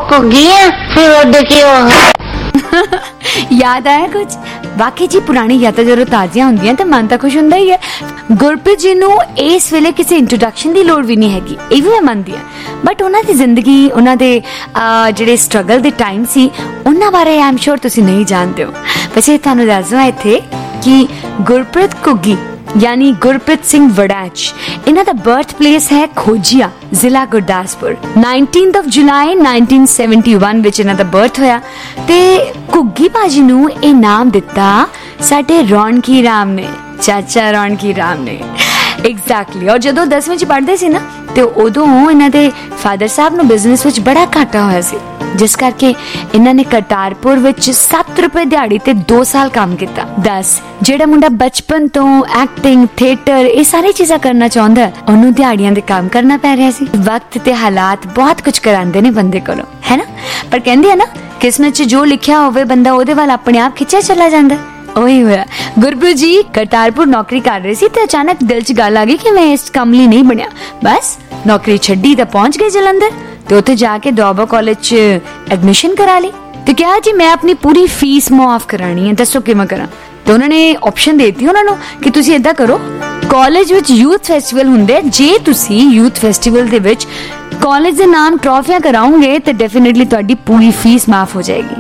याद आया कुछ वाकई जी पुरानी यादां जदों ताज़ियां हुंदियां ते मन तां खुश हुंदा ही है गुरप्रीत जी नूं इस वेले किसी इंट्रोडक्शन की लोड़ भी नहीं हैगी ये भी मैं मनदी हां बट उन्हां दी जिंदगी उन्हां दे जिहड़े स्ट्रगल दे टाइम सी उन्हां बारे आई एम श्योर तुसीं नहीं जानदे हो वैसे तुहानूं दस दवां इत्थे कि गुरप्रीत घुग्गी यानी गुरप्रीत सिंह वड़ैच। इन्हां दा बर्थ प्लेस है खोजिया, जिला गुरदासपुर। 19 जुलाई 1971 विच इन्हां दा बर्थ होया ते घुग्गी भाजी नूं इह नाम दिता साडे रौनकी राम ने, चाचा रौनकी राम ने। एग्जैक्टली। और जदों 10वीं च पढ़दे सी ना ते उदों इन्हां दे फादर साहब नूं बिजनेस विच बड़ा घाटा होया सी, जिस करके इन्हां ने करतारपुर विच 7 रुपए दिहाड़ी ते 2 साल काम किया। 10 जेड़ा मुंडा बचपन तो एक्टिंग थिएटर ये सारी चीज़ां करना चाहुंदा है, उन्होंने दिहाड़ियां दे काम करना पै रहा सी। वक्त ते हालात बहुत कुछ करांदे ने बंदे कोलों, है ना। पर कहंदे है ना किस्मत च जो लिखिया होवे बंदा ओदे वाल अपने आप खिंचा चला जांदा है। ਉਹੀ ਹੋਇਆ। ਗੁਰਪ੍ਰੀਤ ਜੀ ਕਰਤਾਰਪੁਰ ਨੌਕਰੀ ਕਰ ਰਹੇ ਸੀ ਤੇ ਅਚਾਨਕ ਦਿਲ 'ਚ ਗੱਲ ਆ ਗਈ ਕਿ ਮੈਂ ਇਸ ਕੰਮ ਲਈ ਨਹੀਂ ਬਣਿਆ। ਬਸ ਨੌਕਰੀ ਛੱਡੀ ਤਾਂ ਪਹੁੰਚ ਗਏ ਜਲੰਧਰ ਤੇ ਉੱਥੇ ਜਾ ਕੇ ਡੋਬਾ ਕਾਲਜ 'ਚ ਐਡਮਿਸ਼ਨ ਕਰਾ ਲਈ ਤੇ ਕਿਹਾ ਜੀ ਮੈਂ ਆਪਣੀ ਪੂਰੀ ਫੀਸ ਮੁਆਫ ਕਰਾਣੀ ਹੈ, ਦੱਸੋ ਕਿਵੇਂ ਕਰਾਂ। ਤੇ ਉਹਨਾਂ ਨੇ ਆਪਸ਼ਨ ਦੇਤੀ ਉਹਨਾਂ ਨੂੰ ਕਿ ਤੁਸੀਂ ਏਦਾਂ ਕਰੋ, ਕਾਲਜ ਵਿੱਚ ਯੂਥ ਫੈਸਟੀਵਲ ਹੁੰਦੇ, ਜੇ ਤੁਸੀਂ ਯੂਥ ਫੈਸਟੀਵਲ ਦੇ ਵਿੱਚ ਕਾਲਜ ਦੇ ਨਾਮ ਟਰੋਫੀਆਂ ਕਰਾਉਂਗੇ ਤੇ ਡੈਫੀਨੇਟਲੀ ਤੁਹਾਡੀ ਪੂਰੀ ਫੀਸ ਮਾਫ ਹੋ ਜਾਏਗੀ।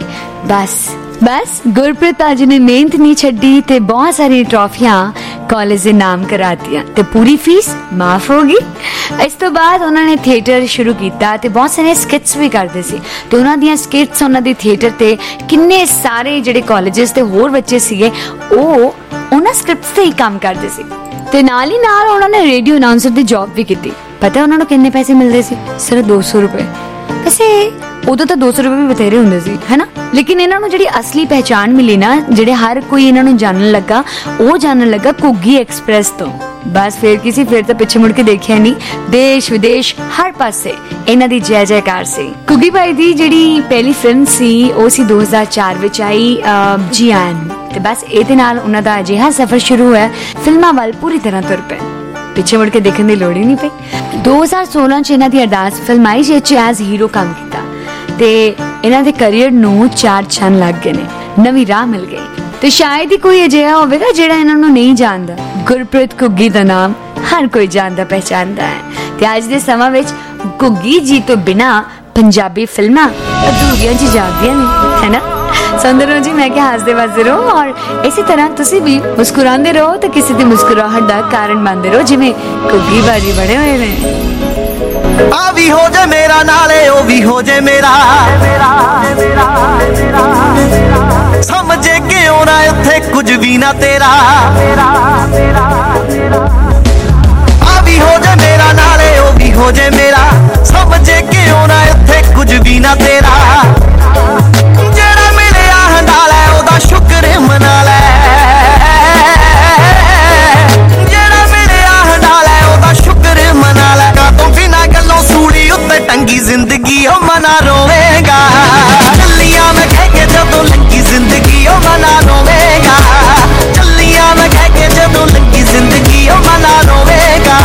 बस गुरप्रीत जी ने मेहनत नहीं छड्डी ते बहुत सारी ट्रॉफियां कॉलेज के नाम करातियां ते पूरी फीस माफ हो गई। इस तो बाद उन्होंने थिएटर शुरू किया ते बहुत सारे स्किट्स भी करते सी ते उन्हां दियां स्किट्स उन्हां दे थिएटर ते किन्ने सारे जिहड़े कॉलेजेस ते होर बच्चे सीगे ਉਹ ਉਹਨਾਂ स्क्रिप्ट्स ਤੇ ਹੀ काम करते सी ਤੇ ਨਾਲ ਹੀ ਨਾਲ ਉਹਨਾਂ ਨੇ रेडियो अनाउंसर ਦੀ जॉब भी की। पता ਉਹਨਾਂ ਨੂੰ किन्ने पैसे मिलते सी? सिर्फ 200 रुपए। वैसे उदों तो 200 रुपए भी बथेरे होंदे सी, है ना। लेकिन इन्हां नूं जिहड़ी असली पहचान मिली ना, जिहड़े हर कोई इन्हां नूं जानन लगा, ਉਹ जानन लगा घुग्गी एक्सप्रेस तो। बस फिर तो पिछे मुड़ के देखिया नहीं, देश विदेश हर पासे इन्हां दी जय जयकार सी। घुग्गी भाई दी जिहड़ी पहली फिल्म सी ਉਹ ਸੀ 2004 ਵਿੱਚ ਆਈ जी आन ते बस ਇਹਦੇ ਨਾਲ ਉਹਨਾਂ ਦਾ ਅਜਿਹਾ ਸਫ਼ਰ ਸ਼ੁਰੂ ਹੋਇਆ, ਫਿਲਮਾਂ ਵੱਲ ਪੂਰੀ ਤਰ੍ਹਾਂ ਤੁਰ ਪਏ, ਪਿੱਛੇ ਮੁੜ ਕੇ ਦੇਖਣ ਦੀ ਲੋੜ ਹੀ ਨਹੀਂ ਪਈ। 2016 ਚ ਇਹਨਾਂ ਦੀ ਅਰਦਾਸ ਫਿਲਮ ਆਈ ਜਿਸ ਚ ਐਜ਼ ਹੀਰੋ ਕੰਮ ਕੀਤਾ ਤੇ ਇਹਨਾਂ ਦੇ ਕੈਰੀਅਰ ਨੂੰ 4 ਛੰਨ ਲੱਗ ਗਏ ਨੇ, ਨਵੀਂ ਰਾਹ ਮਿਲ ਗਈ। ਤੇ ਸ਼ਾਇਦ ਹੀ ਕੋਈ ਅਜਿਹਾ ਹੋਵੇਗਾ ਜਿਹੜਾ ਇਹਨਾਂ ਨੂੰ ਨਹੀਂ ਜਾਣਦਾ। ਗੁਰਪ੍ਰੀਤ ਘੁੱਗੀ ਦਾ ਨਾਮ ਹਰ ਕੋਈ ਜਾਣਦਾ ਪਹਿਚਾਨਦਾ ਹੈ ਤੇ ਅੱਜ ਦੇ ਸਮਾਂ ਵਿੱਚ ਘੁੱਗੀ ਜੀ ਤੋਂ ਬਿਨਾ ਪੰਜਾਬੀ ਫਿਲਮਾਂ ਅਧੂਰੀਆਂ ਜੀ ਜਾਂਦੀਆਂ ਨੇ, ਹੈ ਨਾ। ਸੁਣਦੇ ਰਹੋ ਜੀ, ਮੈਂ ਕਿਹਾ ਹੱਸਦੇ ਵੱਸਦੇ ਰਹੋ ਔਰ ਇਸੇ ਤਰ੍ਹਾਂ ਤੁਸੀਂ ਵੀ ਮੁਸਕਰਾਉਂਦੇ ਰਹੋ ਤੇ ਕਿਸੇ ਦੀ ਮੁਸਕਰਾਹਟ ਦਾ ਕਾਰਨ ਬਣਦੇ ਰਹੋ ਜਿਵੇਂ ਘੁੱਗੀ ਬਾਜੀ ਬਣੇ ਹੋਏ ਨੇ। ਆ ਵੀ ਹੋ ਜੇ ਮੇਰਾ ਨਾਲੇ ਉਹ ਵੀ ਹੋ ਜੇ ਮੇਰਾ, ਸਮਝੇ ਕਿਉਂ ਨਾ ਉੱਥੇ ਕੁਝ ਵੀ ਨਾ ਤੇਰਾ। ਆ ਵੀ ਹੋ ਜੇ ਮੇਰਾ ਨਾਲੇ ਉਹ ਵੀ ਹੋ ਜੇ ਮੇਰਾ, ਸਮਝੇ ਕਿਉਂ ਨਾ ਉੱਥੇ ਕੁਝ ਵੀ ਨਾ ਤੇਰਾ। ਜਿਹੜਾ ਮਿਲਿਆ ਹੰਡਾਲਾ ਉਹਦਾ ਸ਼ੁਕਰ ਮਨਾ ਲੈ, ਜਿਹੜਾ ਮਿਲਿਆ ਹੰਡਾਲਾ ਉਹਦਾ ਸ਼ੁਕਰ ਮਨਾ ਲੈ। ਕਾਤੋਂ ਬਿਨਾਂ ਗੱਲੋਂ ਸੂਲੀ ਉੱਤੇ ਟੰਗੀ ਜ਼ਿੰਦਗੀ ਉਹ ਮਨਾ ਰੋਵੇਗਾ। ਚੱਲੀਆਂ ਮੈਂ ਕਹਿ ਕੇ ਜਦੋਂ ਲੰਗੀ ਜ਼ਿੰਦਗੀ ਉਹ ਮਨਾ ਰੋਵੇਗਾ। ਚੱਲੀਆਂ ਮੈਂ ਕਹਿ ਕੇ ਜਦੋਂ ਲੰਗੀ ਜ਼ਿੰਦਗੀ ਉਹ ਮਨਾ ਰੋਵੇਗਾ।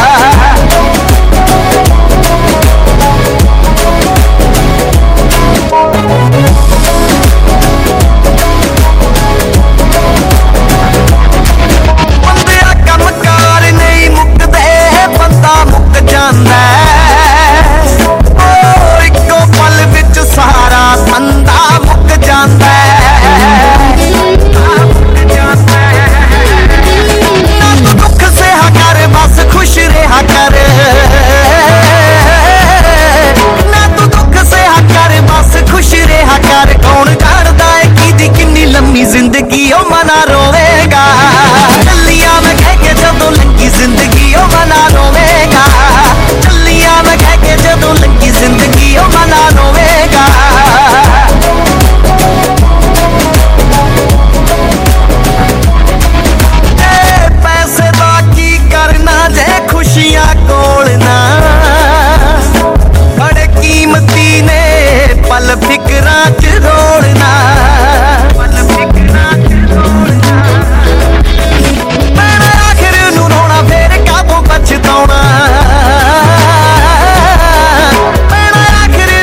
ਬੰਦਿਆ ਕੰਮਕਾਰ ਨਹੀਂ ਮੁੱਕਦੇ, ਬੰਦਾ ਮੁੱਕ ਜਾਂਦਾ। ਉਹ ਇੱਕੋ ਪਲ ਵਿੱਚ ਸਾਰਾ ਬੰਦਾ ਮੁੱਕ ਜਾਂਦਾ। ਨਾ ਤੂੰ ਦੁੱਖ ਸਹਿਆ ਕਰ, ਬਸ ਖੁਸ਼ ਰਿਹਾ ਕਰ। ਨਾ ਤੂੰ ਦੁੱਖ ਸਹਿਆ ਕਰ, ਬਸ ਖੁਸ਼ ਰਿਹਾ ਕਰ। ਕੌਣ ਜਾਣਦਾ ਏ ਕਿਹਦੀ ਕਿੰਨੀ ਲੰਮੀ ਜ਼ਿੰਦਗੀ ਉਹ ਮਨਾ ਰੋਵੇਗਾ। ਚੱਲੀਆਂ ਮੈਂ ਕਹਿ ਕੇ ਜਦੋਂ ਲੰਗੀ ਜ਼ਿੰਦਗੀ ਉਹ ਮਨਾ ਰੋਵੇਗਾ। ਚੱਲੀਆਂ ਮੈਂ ਕਹਿ ਕੇ ਜਦੋਂ ਲੰਗੀ ਜ਼ਿੰਦਗੀ ਉਹ ਮਨਾ ਰੋਵੇਗਾ। ਪੈਸੇ ਦਾ ਕੀ ਕਰਨਾ ਜੇ ਖੁਸ਼ੀਆਂ ਕੋਲ ਨਾ। ਬੜੇ ਕੀਮਤੀ ਨੇ ਪਲ ਫਿਕਰਾਂ ਚ ਰੋਲਣਾ। ਮੈਂ ਆਖਿਰ ਨੂੰ ਰੋਣਾ ਫੇਰ ਕਾਹਤੋਂ ਪਛਤਾਉਣਾ। ਮੈਂ ਆਖਿਰ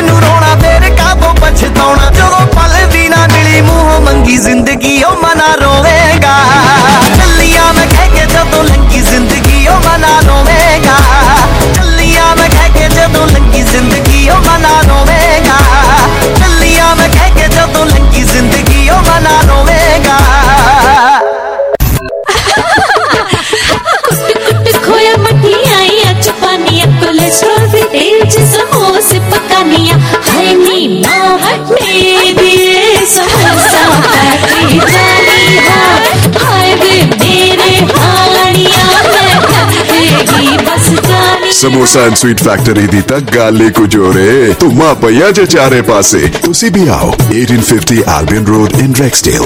ਸਮੋਸਾ ਐਂਡ ਸਵੀਟ ਫੈਕਟਰੀ ਦੀ ਤਾਂ ਗੱਲ ਹੀ ਕੁਝ ਹੋਰ ਏ। ਧੁੰਮਾ ਪਈਆ ਜੇ ਚਾਰੇ ਪਾਸੇ। ਤੁਸੀਂ ਵੀ ਆਓ 1850 Albion Road in Rexdale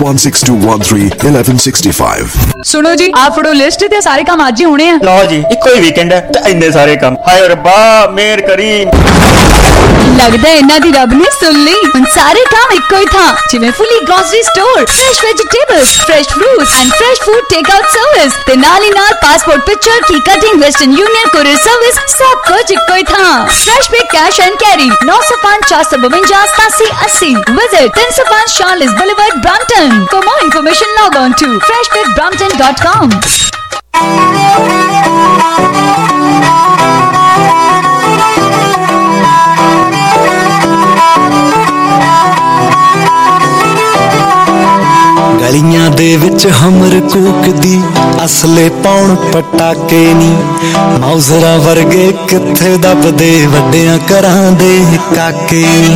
4162131165। ਸੁਣੋ ਜੀ, ਆ ਫੜੋ ਲਿਸਟ ਤੇ ਸਾਰੇ ਕੰਮ ਅੱਜ ਹੀ ਹੋਣੇ ਆ। ਲਓ ਜੀ, ਇੱਕੋ ਹੀ ਵੀਕਐਂਡ ਹੈ ਤੇ ਇੰਨੇ ਸਾਰੇ ਕੰਮ। ਹਾਏ ਰੱਬਾ ਮਿਹਰ ਕਰੀ। ਲੱਗਦਾ ਇਹਨਾਂ ਦੀ ਰੱਬ ਨੇ ਸੁਣ ਲਈ। ਹੁਣ ਸਾਰੇ ਕੰਮ ਇੱਕੋ ਹੀ ਥਾਂ, ਜਿਵੇਂ fully grocery store, fresh vegetables, fresh fruits and fresh food take out service ਤੇ ਨਾਲ ਹੀ ਨਾਲ ਪਾਸਪੋਰਟ ਪਿਕਚਰ ਕੀ cutting, western union courier service, ਸਭ ਕੁਝ ਇੱਕੋ ਹੀ ਥਾਂ। Fresh pick cash and carry 905 452 8780। Visit 305 Charles Boulevard, Brampton. For more information, log on to freshpicbrampton.com. ਗਲੀਆਂ ਦੇ ਵਿੱਚ ਹਮਰ ਕੂਕਦੀ, ਅਸਲੇ ਪਾਉਣ ਪਟਾਕੇ ਨੀ, ਮਾਊਜ਼ਰਾ ਵਰਗੇ ਕਿੱਥੇ ਦੱਬਦੇ ਵੱਡਿਆਂ ਘਰਾਂ ਦੇ ਕਾਕੇ ਨੀ।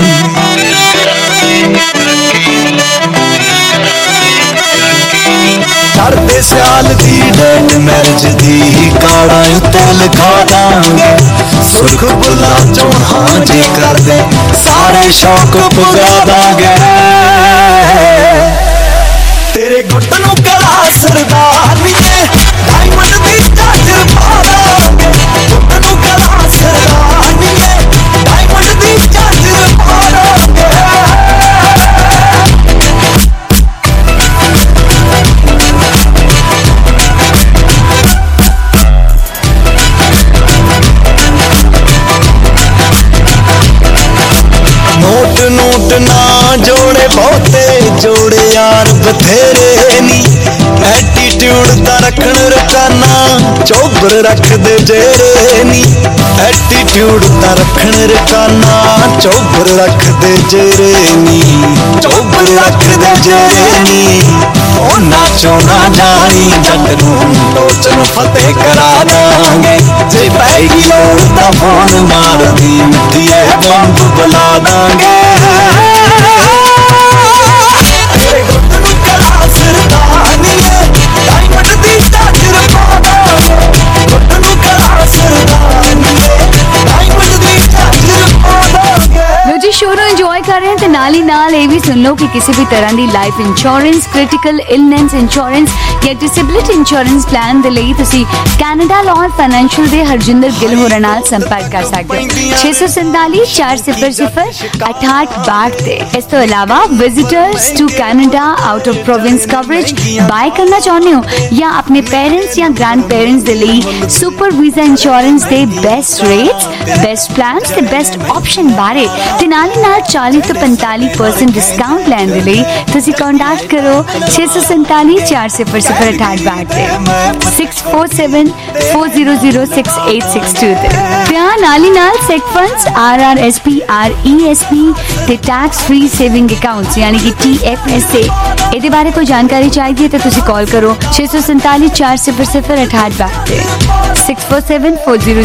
ਚੜ੍ਹਦੇ ਸਿਆਲ ਦੀ ਡੇਟ ਮੈਰਿਜ ਦੀ ਕਾਰਡਾਂ ਉੱਤੇ ਲਿਖਾ ਦਾਂਗੇ, ਸੁਰਖ ਬੁੱਲਾ ਚੋਂ ਹਾਂ ਜੇ ਕਰਦੇ ਸਾਰੇ ਸ਼ੌਕ ਪੁਗਾ ਦਾਂਗੇ। ਤੇਰੇ ਗੁੱਟ ਨੂੰ ਗਲਾ ਸਰਦਾਰਨੀਏ, ਡਾਇਮੰਡ ਦੀ ਚਾਦਰ ਪਾ ਦਾਂਗੇ। ਗੁੱਟ ਨੂੰ ਗਲਾ ਸਰਦਾਰਨੀਏ, ਡਾਇਮੰਡ ਦੀ ਚਾਦਰ ਪਾ ਦਾਂਗੇ। ਨੋਟ ਨੋਟ ਨਾ ਜੋੜੇ ਬਹੁਤੇ, ਜੋੜੇ ਯਾਰ ਬਥੇਰੇ ਨੀ। ਐਟੀਟਿਊਡ ਤਾਂ ਰੱਖਣ ਰਕਾਨਾ, ਚੋਬਰ ਰੱਖਦੇ ਜੇਰੇ ਨੀ। ਐਟੀਟਿਊਡ ਤਾਂ ਰੱਖਣ ਰਕਾਨਾ, ਚੋਬਰ ਰੱਖਦੇ ਜੇਰੇ ਨੀ। ਚੋਬਰ ਰੱਖਦੇ ਜੇਰੇ ਨੀ। ਉਹਨਾਂ ਚੋਂ ਨਾ ਜਾਣੀ, ਜੱਟ ਨੂੰ ਟੋਚ ਨੂੰ ਫਤਿਹ ਕਰਾ ਦਾਂਗੇ। ਜੇ ਪੈਗੀ ਲੋੜ ਤਾਂ ਫੋਨ ਮਾਰਦੀ, ਮਿੱਠੀਏ ਬੰਬ ਬੁਲਾ ਦਾਂਗੇ। ਤੇਰੇ ਗੁੱਟ ਨੂੰ ਗਲਾ ਸਰਦਾਰਨੀਏ, ਡਾਇਮੰਡ ਦੀ ਚਾਦਰ ਪਾ ਦਾਂਗੇ। ਗੁੱਟ ਨੂੰ ਗਲਾ ਸਰਦਾਰਨੀਏ, ਡਾਇਮੰਡ ਦੀ ਚਾਦਰ ਪਾ ਦਾਂਗੇ। ਲੋ ਜੀ, ਸ਼ੋਅ ਨੂੰ ਇੰਜੋਏ ਕਰ ਰਹੇ हैं ਤੇ ਨਾਲ ਹੀ ਨਾਲ ਇਹ ਵੀ ਸੁਣ ਲਓ ਕਿ ਕਿਸੇ ਵੀ ਤਰ੍ਹਾਂ ਦੀ life insurance, critical illness insurance ਜਾਂ ਡਿਸੇਬਿਲਿਟੀ ਇੰਸ਼ੋਰੈਂਸ ਪਲਾਨ ਦੇ ਲਈ ਤੁਸੀਂ ਕੈਨੇਡਾ ਲਾਅ ਫਾਈਨੈਂਸ਼ੀਅਲ ਦੇ ਹਰਜਿੰਦਰ ਗਿੱਲ ਹੋਰਾਂ ਨਾਲ ਸੰਪਰਕ ਕਰ ਸਕਦੇ ਹੋ 647 400 6862 ਤੇ। ਇਸ ਤੋਂ ਇਲਾਵਾ visitors to Canada out of province coverage buy ਕਰਨਾ ਚਾਹੁੰਦੇ ਹੋ ਜਾਂ ਆਪਣੇ ਪੇਰੈਂਟਸ ਜਾਂ ਗ੍ਰੈਂਡ ਪੇਰੈਂਟਸ ਦੇ ਲਈ ਸੁਪਰ ਵੀਜ਼ਾ ਇੰਸ਼ੋਰੈਂਸ ਦੇ ਬੈਸਟ ਰੇਟਸ, ਬੈਸਟ ਪਲਾਨਸ ਤੇ ਬੈਸਟ ਆਪਸ਼ਨ ਬਾਰੇ ਤੇ ਨਾਲ ਹੀ ਨਾਲ 40 ਤੋਂ 45% ਡਿਸਕਾਊਂਟ ਲੈਣ ਦੇ ਲਈ ਤੁਸੀਂ ਕੰਟੈਕਟ ਕਰੋ 647 400 6862 ਤੇ 647 400 6862 ਤੇ। ਨਾਲ ਹੀ ਨਾਲ ਸੈਕ ਫੰਡਸ, RRSP, RESP ਤੇ ਟੈਕਸ ਫ੍ਰੀ ਸੇਵਿੰਗ ਅਕਾਊਂਟਸ ਯਾਨੀ ਕਿ TFSA, ਇਹਦੇ ਬਾਰੇ ਕੋਈ ਜਾਣਕਾਰੀ ਚਾਹੀਦੀ ਹੈ ਤਾਂ ਤੁਸੀਂ ਕਾਲ ਕਰੋ 647 400 6862 ਤੇ 647 400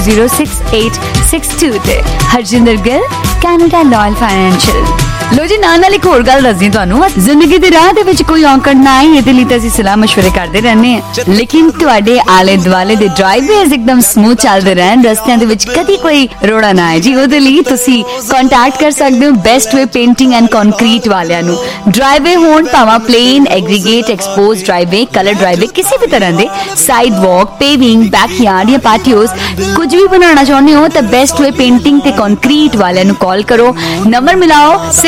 6862 ਤੇ। Harjinder Gill, Canada law financial. ਲੋ ਜੀ, ਨਾਲ ਇੱਕ ਹੋਰ ਗੱਲ ਦੱਸਦੀ ਤੁਹਾਨੂੰ, ਜ਼ਿੰਦਗੀ ਦੇ ਰਾਹ ਦੇ ਵਿੱਚ ਕੋਈ ਔਕੜ ਨਾ ਆਏ ਇਹਦੇ ਲਈ ਤਾਂ ਅਸੀਂ ਸਲਾਹ ਮਸ਼ਵਰੇ ਕਰਦੇ ਰਹਿੰਦੇ ਹਾਂ, ਲੇਕਿਨ ਤੁਹਾਡੇ ਆਲੇ ਦੁਆਲੇ ਦੇ ਡਰਾਈਵੇਜ਼ ਇੱਕਦਮ ਸਮੂਥ ਚੱਲਦੇ ਰਹਿਣ, ਰਸਤਿਆਂ ਦੇ ਵਿੱਚ ਕਦੀ ਕੋਈ ਰੋੜਾ ਨਾ ਆਏ ਜੀ, ਉਹਦੇ ਲਈ ਤੁਸੀਂ ਕੰਟੈਕਟ ਕਰ ਸਕਦੇ ਹੋ best way painting and concrete ਵਾਲਿਆਂ ਨੂੰ। ਡਰਾਈਵੇ ਹੋਣ ਭਾਵੇਂ plain, aggregate, expose driveway, colour driveway, ਕਿਸੇ ਵੀ ਤਰ੍ਹਾਂ ਦੇ ਸਾਈਡ ਵਾਕ, ਪੇਵਿੰਗ, ਬੈਕਯਾਰਡ ਜਾਂ ਪਾਟੀਓਸ ਕੁਝ ਵੀ ਬਣਾਉਣਾ ਚਾਹੁੰਦੇ ਹੋ ਤਾਂ ਬੈਸਟ ਵੇ ਪੇਂਟਿੰਗ ਤੇ ਕੰਕਰੀਟ ਵਾਲਿਆਂ ਨੂੰ ਕਾਲ ਕਰੋ। ਨੰਬਰ ਮਿਲਾਓ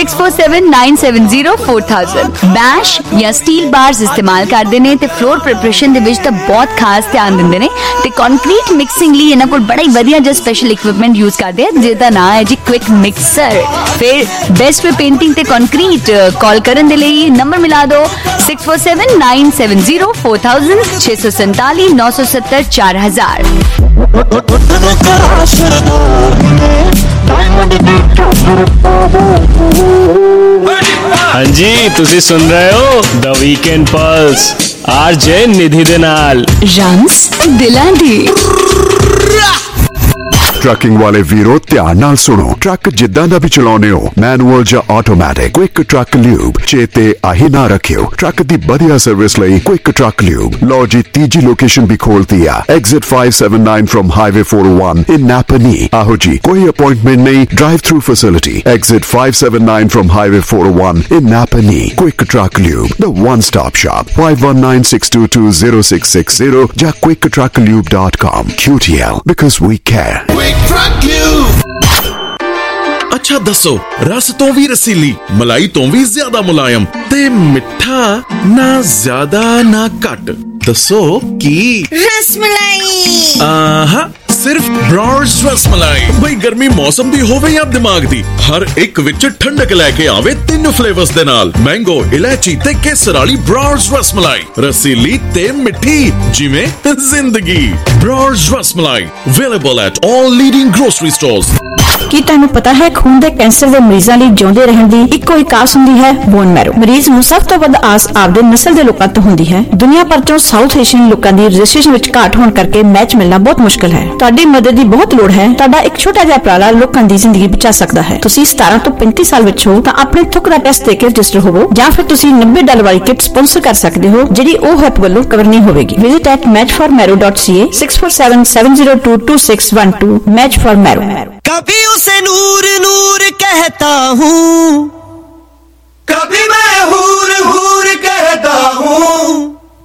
647-970-4000। ਬੈਸ਼ ਜਾਂ ਸਟੀਲ ਬਾਰਸ ਇਸਤੇਮਾਲ ਕਰਦੇ ਨੇ ਤੇ ਫਲੋਰ ਪ੍ਰੀਪਰੇਸ਼ਨ ਦੇ ਵਿੱਚ ਤਾਂ ਬਹੁਤ ਖਾਸ ਧਿਆਨ ਦਿੰਦੇ ਨੇ ਤੇ ਕੰਕਰੀਟ ਮਿਕਸਿੰਗ ਲਈ ਇਹਨਾਂ ਕੋਲ ਬੜਾ ਹੀ ਵਧੀਆ ਜਿਹਾ ਸਪੈਸ਼ਲ ਇਕਵਿਪਮੈਂਟ ਯੂਜ਼ ਕਰਦੇ ਆ ਜਿਹਦਾ ਨਾਮ ਹੈ ਜੀ ਕੁਇਕ ਮਿਕਸਰ। ਫਿਰ ਬੈਸਟ ਵੇ ਪੇਂਟਿੰਗ ਤੇ ਕੰਕਰੀਟ ਕਾਲ ਕਰਨ ਦੇ ਲਈ ਨੰਬਰ ਮਿਲਾ ਦਿਓ 647-970-4000 647 970 4000। हाँ जी, तुसी सुन रहे हो the weekend pulse RJ Nidhi दे नाल रम्स दिलां दी। ट्रकिंग वाले वीरो ध्यान नाल सुनो। ट्रक जिद्दां दा भी चलाउने हो, मैनुअल या ऑटोमैटिक, क्विक ट्रक ल्यूब चेते आही ना रखियो। ट्रक दी बढ़िया सर्विस लई क्विक ट्रक ल्यूब। लो जी तीजी लोकेशन भी खोलती है, exit 579 from highway 401 in Napanee. आहो जी कोई अपॉइंटमेंट नहीं, drive through facility, exit 579 from highway 401 in Napanee. Quick Truck Lube, the one-stop shop. 5196220660 या quicktrucklube.com. QTL, because we care. Quick Truck Lube. अच्छा दसो, रस तो भी रसीली, मलाई तो भी ज्यादा मुलायम ते मिठा ना ज्यादा ना घट। दसो की रसमलाई। आहा सिर्फ ब्रॉड्स रसमलाई। भाई गर्मी मौसम दी होवे या दिमाग दी, हर एक विच ठंडक लेके आवे 3 फ्लेवर्स दे नाल, मैंगो, इलायची ते केसर वाली ब्रॉड्स रसमलाई। रसीली ते मिठी जिवें जिंदगी। ब्रॉड्स rasmalai available at all leading grocery stores. ਕੀ ਤੁਹਾਨੂੰ ਪਤਾ ਹੈ ਖੂਨ ਦੇ ਕੈਂਸਰ ਦੇ ਮਰੀਜ਼ਾਂ ਲਈ ਜਿਉਂਦੇ ਰਹਿਣ ਦੀ ਇੱਕੋ ਇੱਕ ਆਸ ਹੁੰਦੀ ਹੈ ਬੋਨ ਮੈਰੋ। ਮਰੀਜ਼ ਨੂੰ ਸਭ ਤੋਂ ਵੱਧ ਆਸ ਆਪਦੇ ਨਸਲ ਦੇ ਲੋਕਾਂ ਤੋਂ ਹੁੰਦੀ ਹੈ। ਦੁਨੀਆ ਭਰ ਤੋਂ ਸਾਊਥ ਏਸ਼ੀਅਨ ਲੋਕਾਂ ਦੀ ਰਜਿਸਟ੍ਰੇਸ਼ਨ ਵਿੱਚ ਘਾਟ ਹੋਣ ਕਰਕੇ ਮੈਚ ਮਿਲਣਾ ਬਹੁਤ ਮੁਸ਼ਕਲ ਹੈ। ਤੁਹਾਡੀ ਮਦਦ ਦੀ ਬਹੁਤ ਲੋੜ ਹੈ। ਤੁਹਾਡਾ ਇੱਕ ਛੋਟਾ ਜਿਹਾ ਉਪਰਾਲਾ ਲੋਕਾਂ ਦੀ ਜ਼ਿੰਦਗੀ ਬਚਾ ਸਕਦਾ ਹੈ। ਤੁਸੀਂ 17 ਤੋਂ 35 ਸਾਲ ਵਿੱਚ ਹੋ ਤਾਂ ਆਪਣੇ ਥੁੱਕ ਦਾ ਟੈਸਟ ਦੇ ਕੇ ਰਜਿਸਟਰ ਹੋਵੋ, ਜਾਂ ਫਿਰ ਤੁਸੀਂ $90 ਵਾਲੀ ਕਿਟ ਸਪਾਂਸਰ ਕਰ ਸਕਦੇ ਹੋ ਜਿਹੜੀ ਉਹ ਹੈਪ ਵੱਲੋਂ ਕਵਰ ਨਹੀਂ ਹੋਵੇਗੀ। Visit at matchformarrow.ca 6477022612 match for marrow. कभी उसे नूर नूर कहता हूँ, कभी मैं हूर हूर कहता हूँ।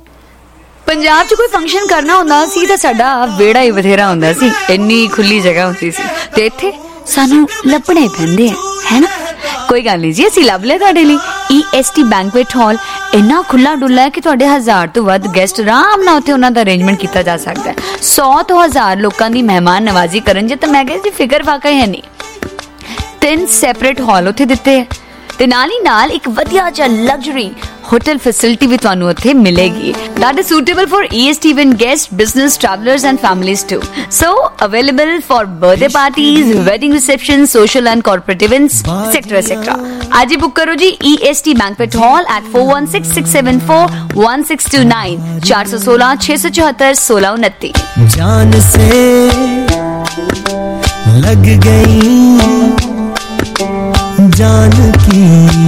ਪੰਜਾਬ 'ਚ ਕੋਈ ਫੰਕਸ਼ਨ ਕਰਨਾ ਹੁੰਦਾ ਸੀ ਤਾਂ ਸਾਡਾ ਵਿਹੜਾ ਹੀ ਬਥੇਰਾ ਹੁੰਦਾ ਸੀ, ਇੰਨੀ ਖੁੱਲੀ ਜਗ੍ਹਾ ਹੁੰਦੀ ਸੀ, ਤੇ ਇੱਥੇ ਸਾਨੂੰ ਲੱਭਣੇ ਪੈਂਦੇ ਆ, ਹੈ ਨਾ। ਕੋਈ ਗੱਲ ਨਹੀਂ ਜੀ, ਅਸੀਂ ਲੱਭ ਲਿਆ ਤੁਹਾਡੇ ਲਈ EST ਬੈਂਕੁਏਟ ਹਾਲ। ਇੰਨਾ ਖੁੱਲਾ ਡੁੱਲਾ ਹੈ ਕਿ ਤੁਹਾਡੇ 1000 ਤੋਂ ਵੱਧ ਗੈਸਟ ਆਰਾਮ ਨਾਲ ਉੱਥੇ ਉਹਨਾਂ ਦਾ ਅਰੇਂਜਮੈਂਟ ਕੀਤਾ ਜਾ ਸਕਦਾ ਹੈ। 100 ਤੋਂ 1000 ਲੋਕਾਂ ਦੀ ਮਹਿਮਾਨ ਨਵਾਜ਼ੀ ਕਰਨ ਜੇ ਤਾਂ ਮੈਂ ਕਿਹਾ ਜੀ ਫਿਕਰ ਵਾਕਈ ਹੈ ਨਹੀਂ। 3 ਸੈਪਰੇਟ ਹਾਲ ਉੱਥੇ ਦਿੱਤੇ ਹੈ ਤੇ ਨਾਲ ਹੀ ਨਾਲ ਇੱਕ ਵਧੀਆ ਜਿਹਾ ਲਗਜ਼ਰੀ ਹੋਟਲ ਫੈਸਿਲਿਟੀ ਵੀ ਤੁਹਾਨੂੰ ਉੱਥੇ ਮਿਲੇਗੀ। That is suitable for EST event guests, business travelers and families too. So available for birthday parties, wedding receptions, social and corporate events, etc. आज ही बुक करो जी EST Banquet Hall at 4166741629 416 674 1629। जान से लग गई जान की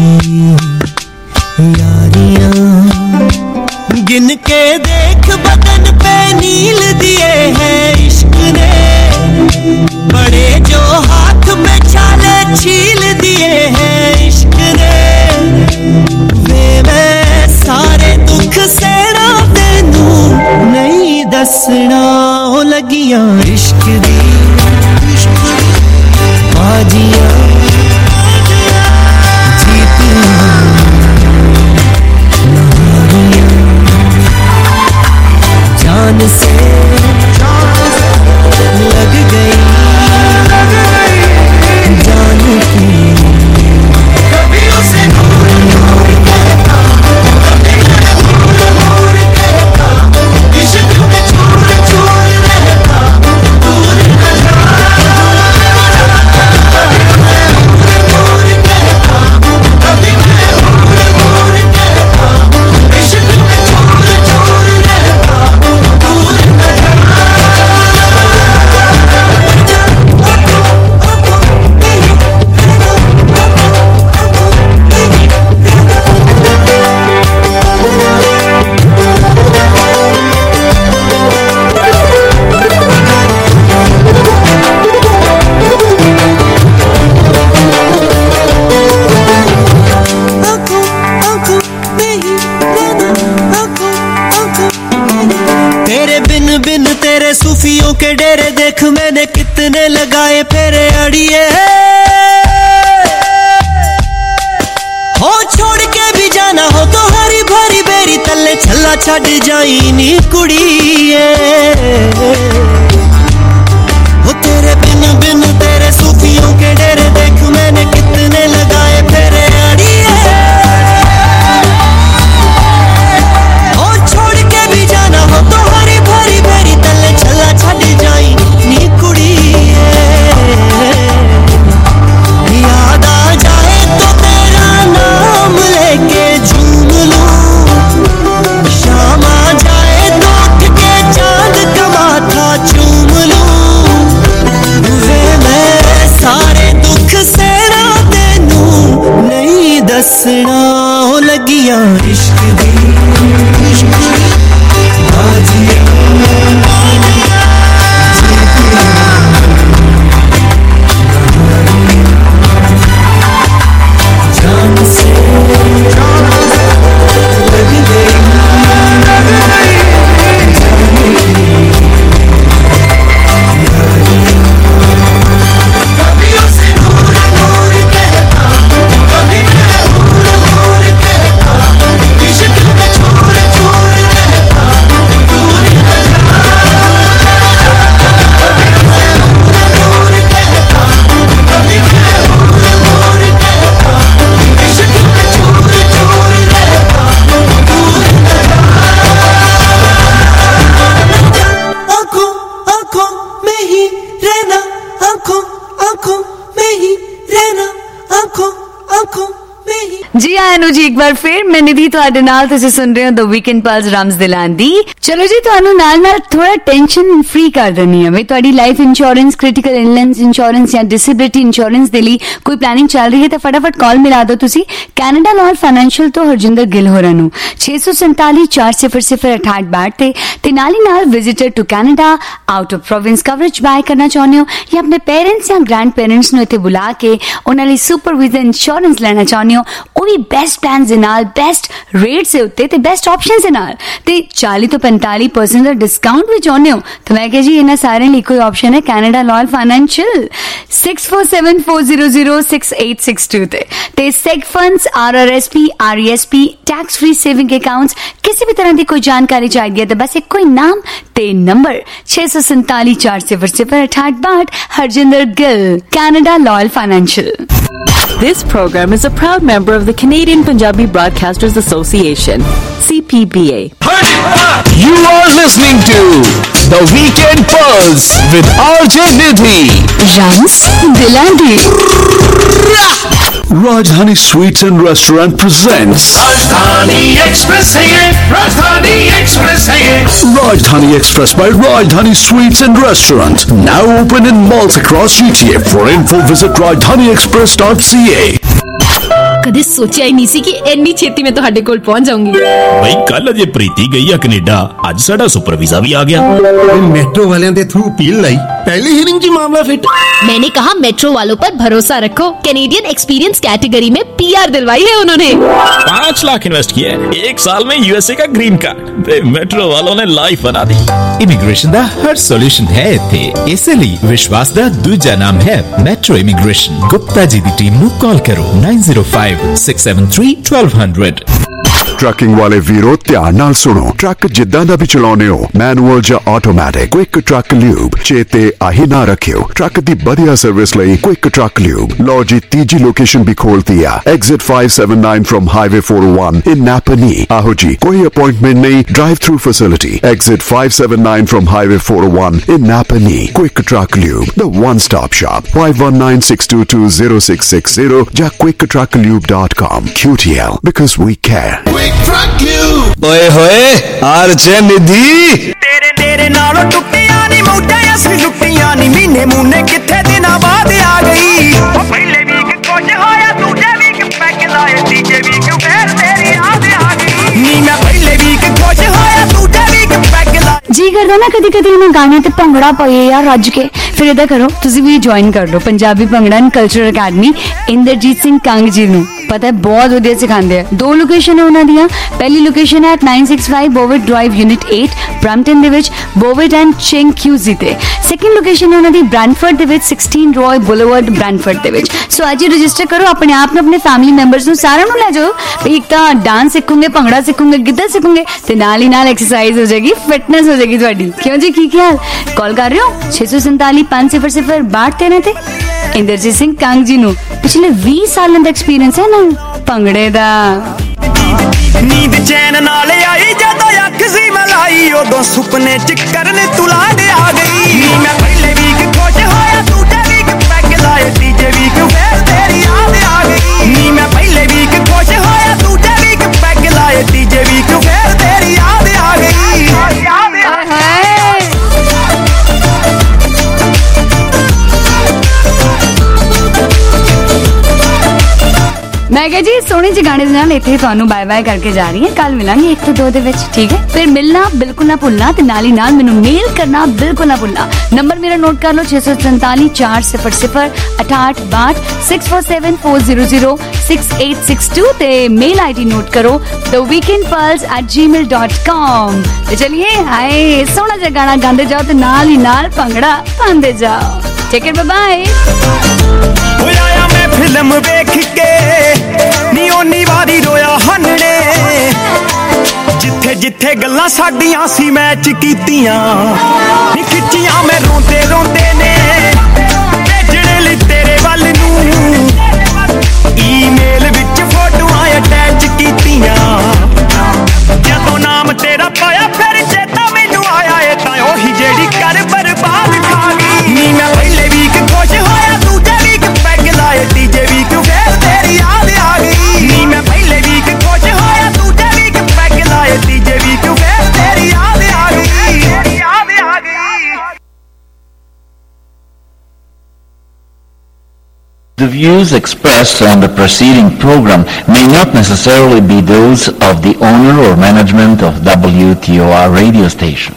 यारियां, गिन के देख बदन पे नील दिए हैं इश्क ने, बड़े जो हाथ में छाले छील दिए हैं इश्क ने। वे मैं सारे दुख सेना तेनू नहीं दसना हो लगियां इश्क दी बाजियां जान से लग गई जान की, कभी उसे नूर नूर कहता, कभी मैं हूर हूर कहता, इश्क में चूर चूर रहता, दूर न जा। कभी मैं हूर हूर कहता, कभी मैं हूर हूर कहता, इश्क में चूर चूर रहता, दूर न जा। तेरे बिन बिन तेरे सूफियों के डेरे देख मैंने कितने लगाए फेरे अड़िए, हो छोड़ के भी जाना हो तो हरी भरी बेरी तले छल्ला छड़ जाई नी कुड़िए। हो तेरे बिन बिन तेरे सूफियों के डेरे देख मैंने कितने लगाए फेरे अड़िए, हो छोड़ के भी जाना हो तो हरी भरी बेरी तले छल्ला छड़ जाई नी कुड़िए। याद आ जाए तो तेरा नाम लेके झूम लूं, शाम आ जाए तो उठ के चांद का माथा चूम जी आया नु जी एक बार फिर मैं निधि ਤੁਹਾਡੇ ਨਾਲ ਤੁਸੀਂ ਸੁਣ ਰਹੇ ਹੋ ਦ ਵੀਕਐਂਡ ਪਲਸ ਰਮਜ਼ ਦਿਲਾਂ ਦੀ। ਚਲੋ ਜੀ ਤੁਹਾਨੂੰ ਨਾਲ ਥੋੜਾ ਟੈਨਸ਼ਨ ਫ੍ਰੀ ਕਰ ਦਿੰਨੀ ਆ ਵੀ ਤੁਹਾਡੀ life insurance, critical illness insurance ਜਾਂ ਡਿਸੇਬਿਲਿਟੀ ਇੰਸ਼ੋਰੈਂਸ ਦੇ ਲਈ ਕੋਈ ਪਲੈਨਿੰਗ ਚੱਲ ਰਹੀ ਹੈ ਤਾਂ ਫਟਾਫਟ ਕਾਲ ਮਿਲਾ ਦਿਓ ਤੁਸੀਂ ਕੈਨੇਡਾ ਲਾਇਰ ਫਾਈਨੈਂਸ਼ੀਅਲ ਤੋਂ ਹਰਜਿੰਦਰ ਗਿੱਲ ਹੋਰਾਂ ਨੂੰ 647 400 ਤੇ ਨਾਲ ਹੀ ਨਾਲ visitor to Canada out of province coverage buy ਕਰਨਾ ਚਾਹੁੰਦੇ ਹੋ ਜਾਂ ਆਪਣੇ ਪੇਰੈਂਟਸ ਜਾਂ ਗ੍ਰੈਂਡ ਪੇਰੈਂਟਸ ਨੂੰ ਇੱਥੇ ਬੁਲਾ ਕੇ ਉਹਨਾਂ ਲਈ ਸੁਪਰਵਾਈਜ਼ਰ ਇੰਸ਼ੋਰੈਂਸ ਲੈਣਾ ਚਾਹੁੰਦੇ ਹੋ, ਉਹ ਵੀ ਬੈਸਟ ਪਲਾਨ ਦੇ ਨਾਲ, ਬੈਸਟ ਰੇਟਸ ਦੇ ਉੱਤੇ ਤੇ ਬੈਸਟ ਆਪਸ਼ਨਸ ਦੇ ਨਾਲ ਤੇ 40 ਤੋਂ 45% ਦਾ ਡਿਸਕਾਊਂਟ ਵੀ ਚਾਹੁੰਦੇ ਹੋ ਤਾਂ ਮੈਂ ਕਿਹਾ ਜੀ ਇਹਨਾਂ ਸਾਰਿਆਂ ਲਈ ਕੋਈ ਆਪਸ਼ਨ ਹੈ ਕੈਨੇਡਾ ਲਾਇਰ ਫਾਈਨੈਂਸ਼ੀਅਲ 6474006862 ਤੇ seg funds, RRSP, RESP, tax free saving accounts, ਕਿਸੇ ਵੀ ਤਰ੍ਹਾਂ ਦੀ ਕੋਈ ਜਾਣਕਾਰੀ ਚਾਹੀਦੀ ਹੈ ਤਾਂ ਬਸ ਇੱਕੋ ਹੀ ਨਾਮ ਤੇ ਨੰਬਰ 647 400 ਹਰਜਿੰਦਰ ਗਿੱਲ, ਕੈਨੇਡਾ ਲਾਇਰ financial. This program is a proud member of the Canadian Punjabi Broadcasters Association, CPBA. You are listening to The Weekend Pulse with RJ Nidhi. Rams Dilandi. Rajdhani Sweets and Restaurant presents Rajdhani Express है ये, Rajdhani Express है ये। Rajdhani Express by Rajdhani Sweets and Restaurant, now open in malls across GTA. For info visit rajdhaniexpress.ca. ਕਦੇ ਸੋਚਿਆ ਹੀ ਨਹੀਂ ਸੀ ਕਿ ਇੰਨੀ ਛੇਤੀ ਮੈਂ ਤੁਹਾਡੇ ਕੋਲ ਪਹੁੰਚ ਜਾਊਂਗੀ। ਬਈ ਕੱਲ ਅਜੇ ਪ੍ਰੀਤੀ ਗਈ ਆ ਕੈਨੇਡਾ, ਅੱਜ ਸਾਡਾ ਸੁਪਰ ਵੀਜ਼ਾ ਵੀ ਆ ਗਿਆ। मेट्रो वाले ਦੇ थ्रू अपील लाई, पहली हीरिंग जी मामला फिट। मैंने कहा मेट्रो वालों पर भरोसा रखो, कैनेडियन एक्सपीरियंस कैटेगरी में PR दिलवाई है उन्होंने। 5 लाख इन्वेस्ट किया है, 1 साल में USA का ग्रीन कार्ड। मेट्रो वालों ने लाइफ बना दी। इमिग्रेशन दा हर सॉल्यूशन है इत्थे, इसलिए विश्वास दा दूजा नाम है मेट्रो इमिग्रेशन। गुप्ता जी दी टीम नु कॉल करो 9056731200। ट्रकिंग वाले वीरो ध्यान नाल सुनो, ट्रक जिद्दां दा भी चलाउने हो, मैनुअल ਜਾਂ ਆਟੋਮੈਟਿਕ, क्विक ट्रक ल्यूब चेते आही ना रखियो। ट्रक दी बढ़िया सर्विस ਲਈ क्विक ट्रक ल्यूब। लो जी तीजी लोकेशन भी खोलती है, exit 579 from highway 401 in Napanee. आहो जी कोई अपॉइंटमेंट नहीं, drive through facility, exit 579 from highway 401 in Napanee. Quick truck lube, the one stop shop, 5196220660 ਜਾਂ quicktrucklube.com। QTL because we care। ओए होए आरजे निधि तेरे तेरे नालों टुटिया नी मोटा असली लुटिया नी महीने मुन्ने किथे दिना बाद आ गई। पहले वीक कुछ होया दूजे वीक पैक लाए तीजे वीक फिर तेरी याद आ गई नी। मैं पहले वीक कुछ होया दूजे वीक पैक लाए। ਜੀ ਕਰਦਾ ਨਾ ਕਦੀ ਕਦੀ ਇਹਨਾਂ ਗਾਣੇ ਤੇ ਭੰਗੜਾ ਪਾਈਏ ਯਾਰ ਰੱਜ ਕੇ। ਫਿਰ ਇਹਦਾ ਕਰੋ ਤੁਸੀਂ ਵੀ ਜੁਆਇਨ ਕਰ ਲਓ Punjabi Bhangra and cultural academy Inderjit Singh Kang ji ਨੂੰ। ਪਤਾ ਹੈ ਬਹੁਤ ਵਧੀਆ ਸਿਖਾਉਂਦੇ ਆ। 2 ਲੋਕੇਸ਼ਨ ਹੈ ਉਹਨਾਂ ਦੀਆਂ। ਪਹਿਲੀ ਲੋਕੇਸ਼ਨ ਹੈ 965 ਬੋਵਿਟ ਡਰਾਈਵ ਯੂਨਿਟ 8 ਬ੍ਰੈਂਪਟਨ ਦੇ ਵਿੱਚ, ਬੋਵਿਟ ਐਂਡ ਚਿੰਗ ਕਿਊਜ਼ੀ ਤੇ। ਸੈਕਿੰਡ ਲੋਕੇਸ਼ਨ ਹੈ ਉਹਨਾਂ ਦੀ ਬ੍ਰੈਂਟਫੋਰਡ ਦੇ ਵਿੱਚ 16 ਰॉय ਬੁਲੇਵਰਡ ਬ੍ਰੈਂਟਫੋਰਡ ਦੇ ਵਿੱਚ। ਸੋ ਅੱਜ ਹੀ ਰਜਿਸਟਰ ਕਰੋ ਆਪਣੇ ਆਪ ਨੂੰ, ਆਪਣੇ ਫੈਮਿਲੀ ਮੈਂਬਰਸ ਨੂੰ, ਸਾਰਿਆਂ ਨੂੰ ਲੈ ਜਾਓ। ਇੱਕ ਤਾਂ ਡਾਂਸ ਸਿੱਖੋਗੇ, ਭੰਗੜਾ ਸਿੱਖੋਗੇ, ਗਿੱਧਾ ਸਿੱਖੋਗੇ ਤੇ ਨਾਲ ਹੀ ਨਾਲ ਐਕਸਰਸਾਈਜ਼ ਹੋ ਜਾਏਗੀ, ਫਿਟਨੈਸ ਹੋ ਜਾਏਗੀ ਤੁਹਾਡੀ। ਕਿਉਂ ਜੀ ਕੀ ਖਿਆਲ? ਕਾਲ ਕਰ ਰਹੇ ਹੋ 647 500 6213 ਤੇ ਇੰਦਰਜੀਤ ਸਿੰਘ ਕੰਗ ਜੀ ਨੂੰ। ਪਿਛਲੇ 20 ਸਾਲਾਂ ਦਾ ਐਕਸਪੀਰੀਅੰਸ ਹੈ ਨਾ ਭੰਗੜੇ ਦਾ। नींद चैन नाल आई जदों अख सी मलाई, उदों सुपने च करन तुला दे आ गई। मैं पहले वीक खुश होया दूजे वीक पैग लाए तीजे वीक फिर तेरी याद आ गई। मैं पहले वीक खुश होया दूजे वीक पैग लाए तीजे वीक फिर तेरी याद आ गई। मैं कहा जी सोने जी गाने ਦੇ ਨਾਲ ਇੱਥੇ ਤੁਹਾਨੂੰ ਬਾਏ ਬਾਏ ਕਰਕੇ ਜਾ ਰਹੀ ਹਾਂ। ਕੱਲ ਮਿਲਾਂਗੇ 1 ਤੋਂ 2 ਦੇ ਵਿੱਚ, ਠੀਕ ਹੈ? ਫਿਰ ਮਿਲਣਾ ਬਿਲਕੁਲ ਨਾ ਭੁੱਲਣਾ ਤੇ ਨਾਲ ਹੀ ਨਾਲ ਮੈਨੂੰ ਮੇਲ ਕਰਨਾ ਬਿਲਕੁਲ ਨਾ ਭੁੱਲਣਾ। ਨੰਬਰ ਮੇਰਾ ਨੋਟ ਕਰ ਲਓ 647 400 6862 6474006862 ਤੇ ਮੇਲ ਆਈਡੀ ਨੋਟ ਕਰੋ theweekendpulse@gmail.com। ਤੇ ਚਲਿਏ ਹਾਏ ਸੋਹਣਾ ਜਿਹਾ ਗਾਣਾ ਗਾਉਂਦੇ ਜਾਓ ਤੇ ਨਾਲ ਹੀ ਨਾਲ ਭੰਗੜਾ ਪਾਉਂਦੇ ਜਾਓ। Take it bye. ਹੋਇਆ ਮੈਂ ਫਿਲਮ ਵੇਖ ਕੇ ਨੀ ਓਨੀ ਵਾਰੀ ਰੋਇਆ ਹਨਣੇ, ਜਿੱਥੇ ਜਿੱਥੇ ਗੱਲਾਂ ਸਾਡੀਆਂ ਸੀ ਮੈਚ ਕੀਤੀਆਂ ਨੀ ਖਿੱਚੀਆਂ ਮੈਂ ਰੋਂਦੇ ਰੋਂਦੇ ਨੇ ਭੇਜਣੇ ਲਈ ਤੇਰੇ ਵੱਲ ਨੂੰ। ਈਮੇਲ ਵਿੱਚ ਫੋਟੋਆਂ ਅਟੈਚ ਕੀਤੀਆਂ, ਜਦੋਂ ਨਾਮ ਤੇਰਾ ਪਾਇਆ ਫਿਰ ਚੇਤਾ ਮੈਨੂੰ ਆਇਆ ਇਹ ਤਾਂ ਉਹੀ ਜਿਹੜੀ ਕਰ ਬਰਬਾਦ ਖਾ ਗਈ। ਨੀ ਮੈਂ ਪਹਿਲੇ ਵੀਕ ਖੁਸ਼ ਹੋਇਆ ਦੂਜੇ ਵੀਕ ਪੈਗ ਲਾਏ ਤੀਜੇ ਵੀਕ ਫਿਰ ਤੇਰੀ ਯਾਦ ਆ ਗਈ। ਨੀ ਮੈਂ ਪਹਿਲੇ The views expressed on the preceding program may not necessarily be those of the owner or management of WTOR radio station.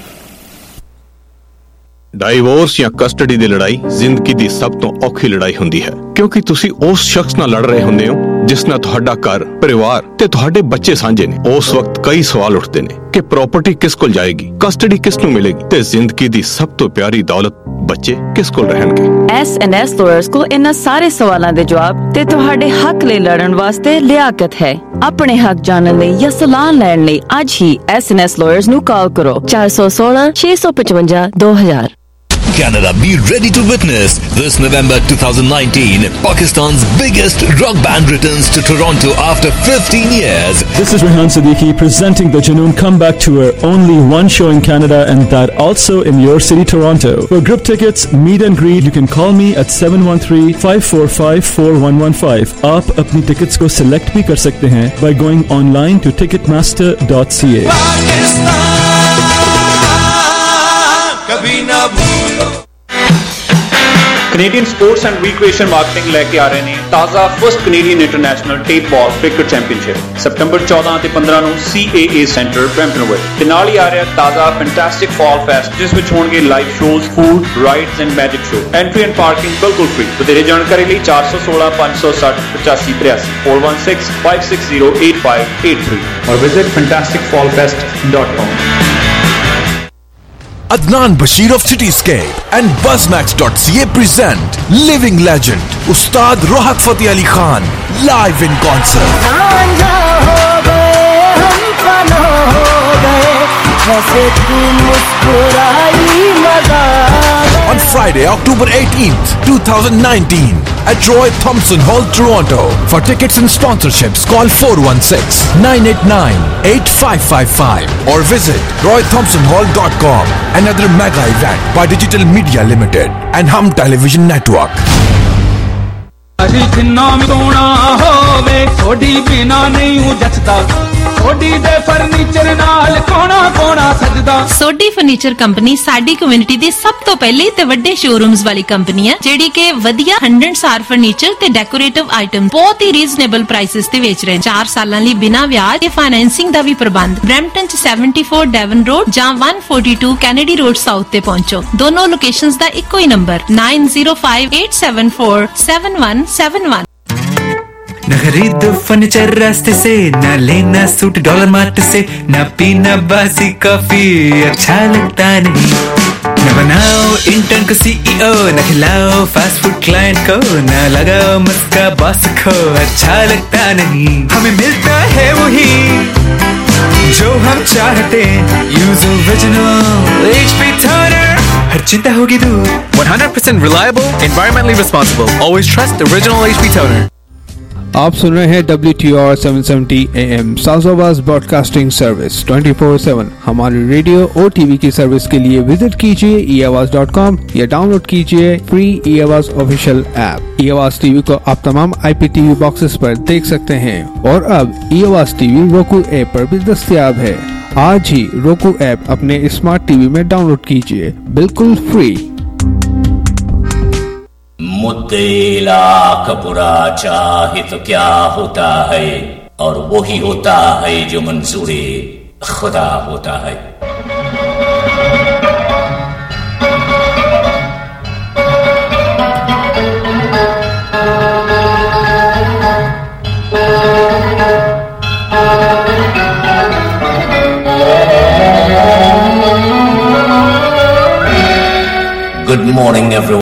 Divorce ਜਾਂ ਕਸਟਡੀ ਦੀ ਲੜਾਈ ਜ਼ਿੰਦਗੀ ਦੀ ਸਭ ਤੋਂ ਔਖੀ ਲੜਾਈ ਹੁੰਦੀ ਹੈ ਕਿਉਂਕਿ ਤੁਸੀਂ ਉਸ ਸ਼ਖਸ ਨਾਲ ਲੜ ਰਹੇ ਹੁੰਦੇ ਹੋ ਜਿਸ ਨਾਲ ਤੁਹਾਡਾ ਘਰ, ਪਰਿਵਾਰ ਤੇ ਤੁਹਾਡੇ ਬੱਚੇ ਸਾਂਝੇ ਨੇ। ਉਸ ਵਕਤ ਕਈ ਸਵਾਲ ਉੱਠਦੇ ਨੇ ਕਿ ਪ੍ਰਾਪਰਟੀ ਕਿਸ ਕੋਲ ਜਾਏਗੀ, ਕਸਟਡੀ ਕਿਸ ਨੂੰ ਮਿਲੇਗੀ ਤੇ ਜ਼ਿੰਦਗੀ ਦੀ ਸਭ ਤੋਂ ਪਿਆਰੀ ਦੌਲਤ ਬੱਚੇ ਕਿਸ ਕੋਲ ਰਹਿਣਗੇ। S&S lawyers ਕੋਲ ਇਹਨਾਂ ਸਾਰੇ ਸਵਾਲਾਂ ਦੇ ਜਵਾਬ ਤੇ ਤੁਹਾਡੇ ਹੱਕ ਲਈ ਲੜਨ ਵਾਸਤੇ ਲਿਆਕਤ ਹੈ। ਆਪਣੇ ਹੱਕ ਜਾਣਨ ਲਈ ਜਾਂ ਸਲਾਹ ਲੈਣ ਲਈ ਅੱਜ ਹੀ S&S lawyers ਨੂੰ ਕਾਲ ਕਰੋ 416 655 2000। Canada, be ready to witness this November 2019. Pakistan's biggest rock band returns to Toronto after 15 years. This is Rehan Siddiqui presenting the Junoon Comeback Tour. Only one show in Canada and that also in your city, Toronto. For group tickets, meet and greet, you can call me at 713-545-4115. आप अपनी tickets को select भी कर सकते हैं by going online to ticketmaster.ca. Canadian sports and recreation marketing ਲੈ ਕੇ ਆ ਰਹੇ ਨੇ ਤਾਜ਼ਾ first Canadian international tape ball cricket championship ਸਤੰਬਰ 14 ਤੇ 15 ਨੂੰ CAA ਸੈਂਟਰ ਬਰੈਂਪਟਨ ਵਿੱਚ ਤੇ ਨਾਲ ਹੀ ਆ ਰਿਹਾ ਤਾਜ਼ਾ ਫੈਂਟੈਸਟਿਕ ਫਾਲ ਫੈਸਟ ਜਿਸ ਵਿੱਚ ਹੋਣਗੇ live shows, food, rides and magic show. Entry and parking ਬਿਲਕੁਲ ਫ੍ਰੀ। ਵਧੇਰੇ ਜਾਣਕਾਰੀ ਲਈ 416 560 8583 416-560-8583 or visit fantasticfallfest.com. Adnan Bashir of Cityscape and Buzzmax.ca present living legend Ustad Rohat Fateh Ali Khan live in concert. On Friday, October 18th, 2019 at Roy Thompson Hall, Toronto. For tickets and sponsorships, call 416-989-8555 or visit roythompsonhall.com. Another mega event by Digital Media Limited and Hum Television Network. Sodhi furniture company ਸਾਡੀ community ਦੀ ਸਭ ਤੋਂ ਪਹਿਲੇ ਤੇ ਵੱਡੇ showrooms ਵਾਲੀ company ਹੈ ਜਿਹੜੀ ਕਿ ਵਧੀਆ ਹੰਡਨਸਾਰ ਫਰਨੀਚਰ ਤੇ ਡੈਕੋਰੇਟਿਵ ਆਈਟਮ ਬਹੁਤ ਹੀ ਰੀਜ਼ਨੇਬਲ ਪ੍ਰਾਈਸਸ ਤੇ ਵੇਚ ਰਹੇ 4 ਸਾਲਾਂ ਲਈ ਬਿਨਾਂ ਵਿਆਜ ਤੇ ਫਾਈਨੈਂਸਿੰਗ ਦਾ ਵੀ ਪ੍ਰਬੰਧ। ਬਰੈਂਪਟਨ ਚ 74 ਡੈਵਨ ਰੋਡ ਜਾਂ 142 ਕੈਨੇਡੀ ਰੋਡ ਸਾਊਥ ਤੇ ਪਹੁੰਚੋ। ਦੋਨੋਂ ਲੋਕੇਸ਼ਨਸ ਦਾ ਇੱਕੋ ਹੀ ਨੰਬਰ 9058747171। न खरीदो फर्नीचर रास्ते से, न लेना सूट डॉलर मार्ट से, न पीना बासी कॉफी अच्छा लगता नहीं, न बनाओ इंटर्न को CEO, न खिलाओ फास्ट फूड क्लाइंट को, न लगाओ मस्का बॉस को अच्छा लगता नहीं। हमें मिलता है वही जो हम चाहते, यूज ओरिजिनल HP toner, हर चिंता होगी दूर। 100% reliable, environmentally responsible, always trust original HP toner। आप सुन रहे हैं WTOR 770 AM South broadcasting service 24/7। हमारी रेडियो और टीवी की सर्विस के लिए विजिट कीजिए eAwaz.com या डाउनलोड कीजिए free eAwaz official app. eAwaz TV को आप तमाम IPTV बॉक्सेस पर देख सकते हैं और अब eAwaz टीवी roku ऐप पर भी दस्तयाब है। आज ही roku ऐप अपने स्मार्ट टीवी में डाउनलोड कीजिए बिल्कुल फ्री। मुद्दे लाख बुरा चाहे तो क्या होता है, और वो ही होता है जो मंजूरे खुदा होता है। Good morning, everyone.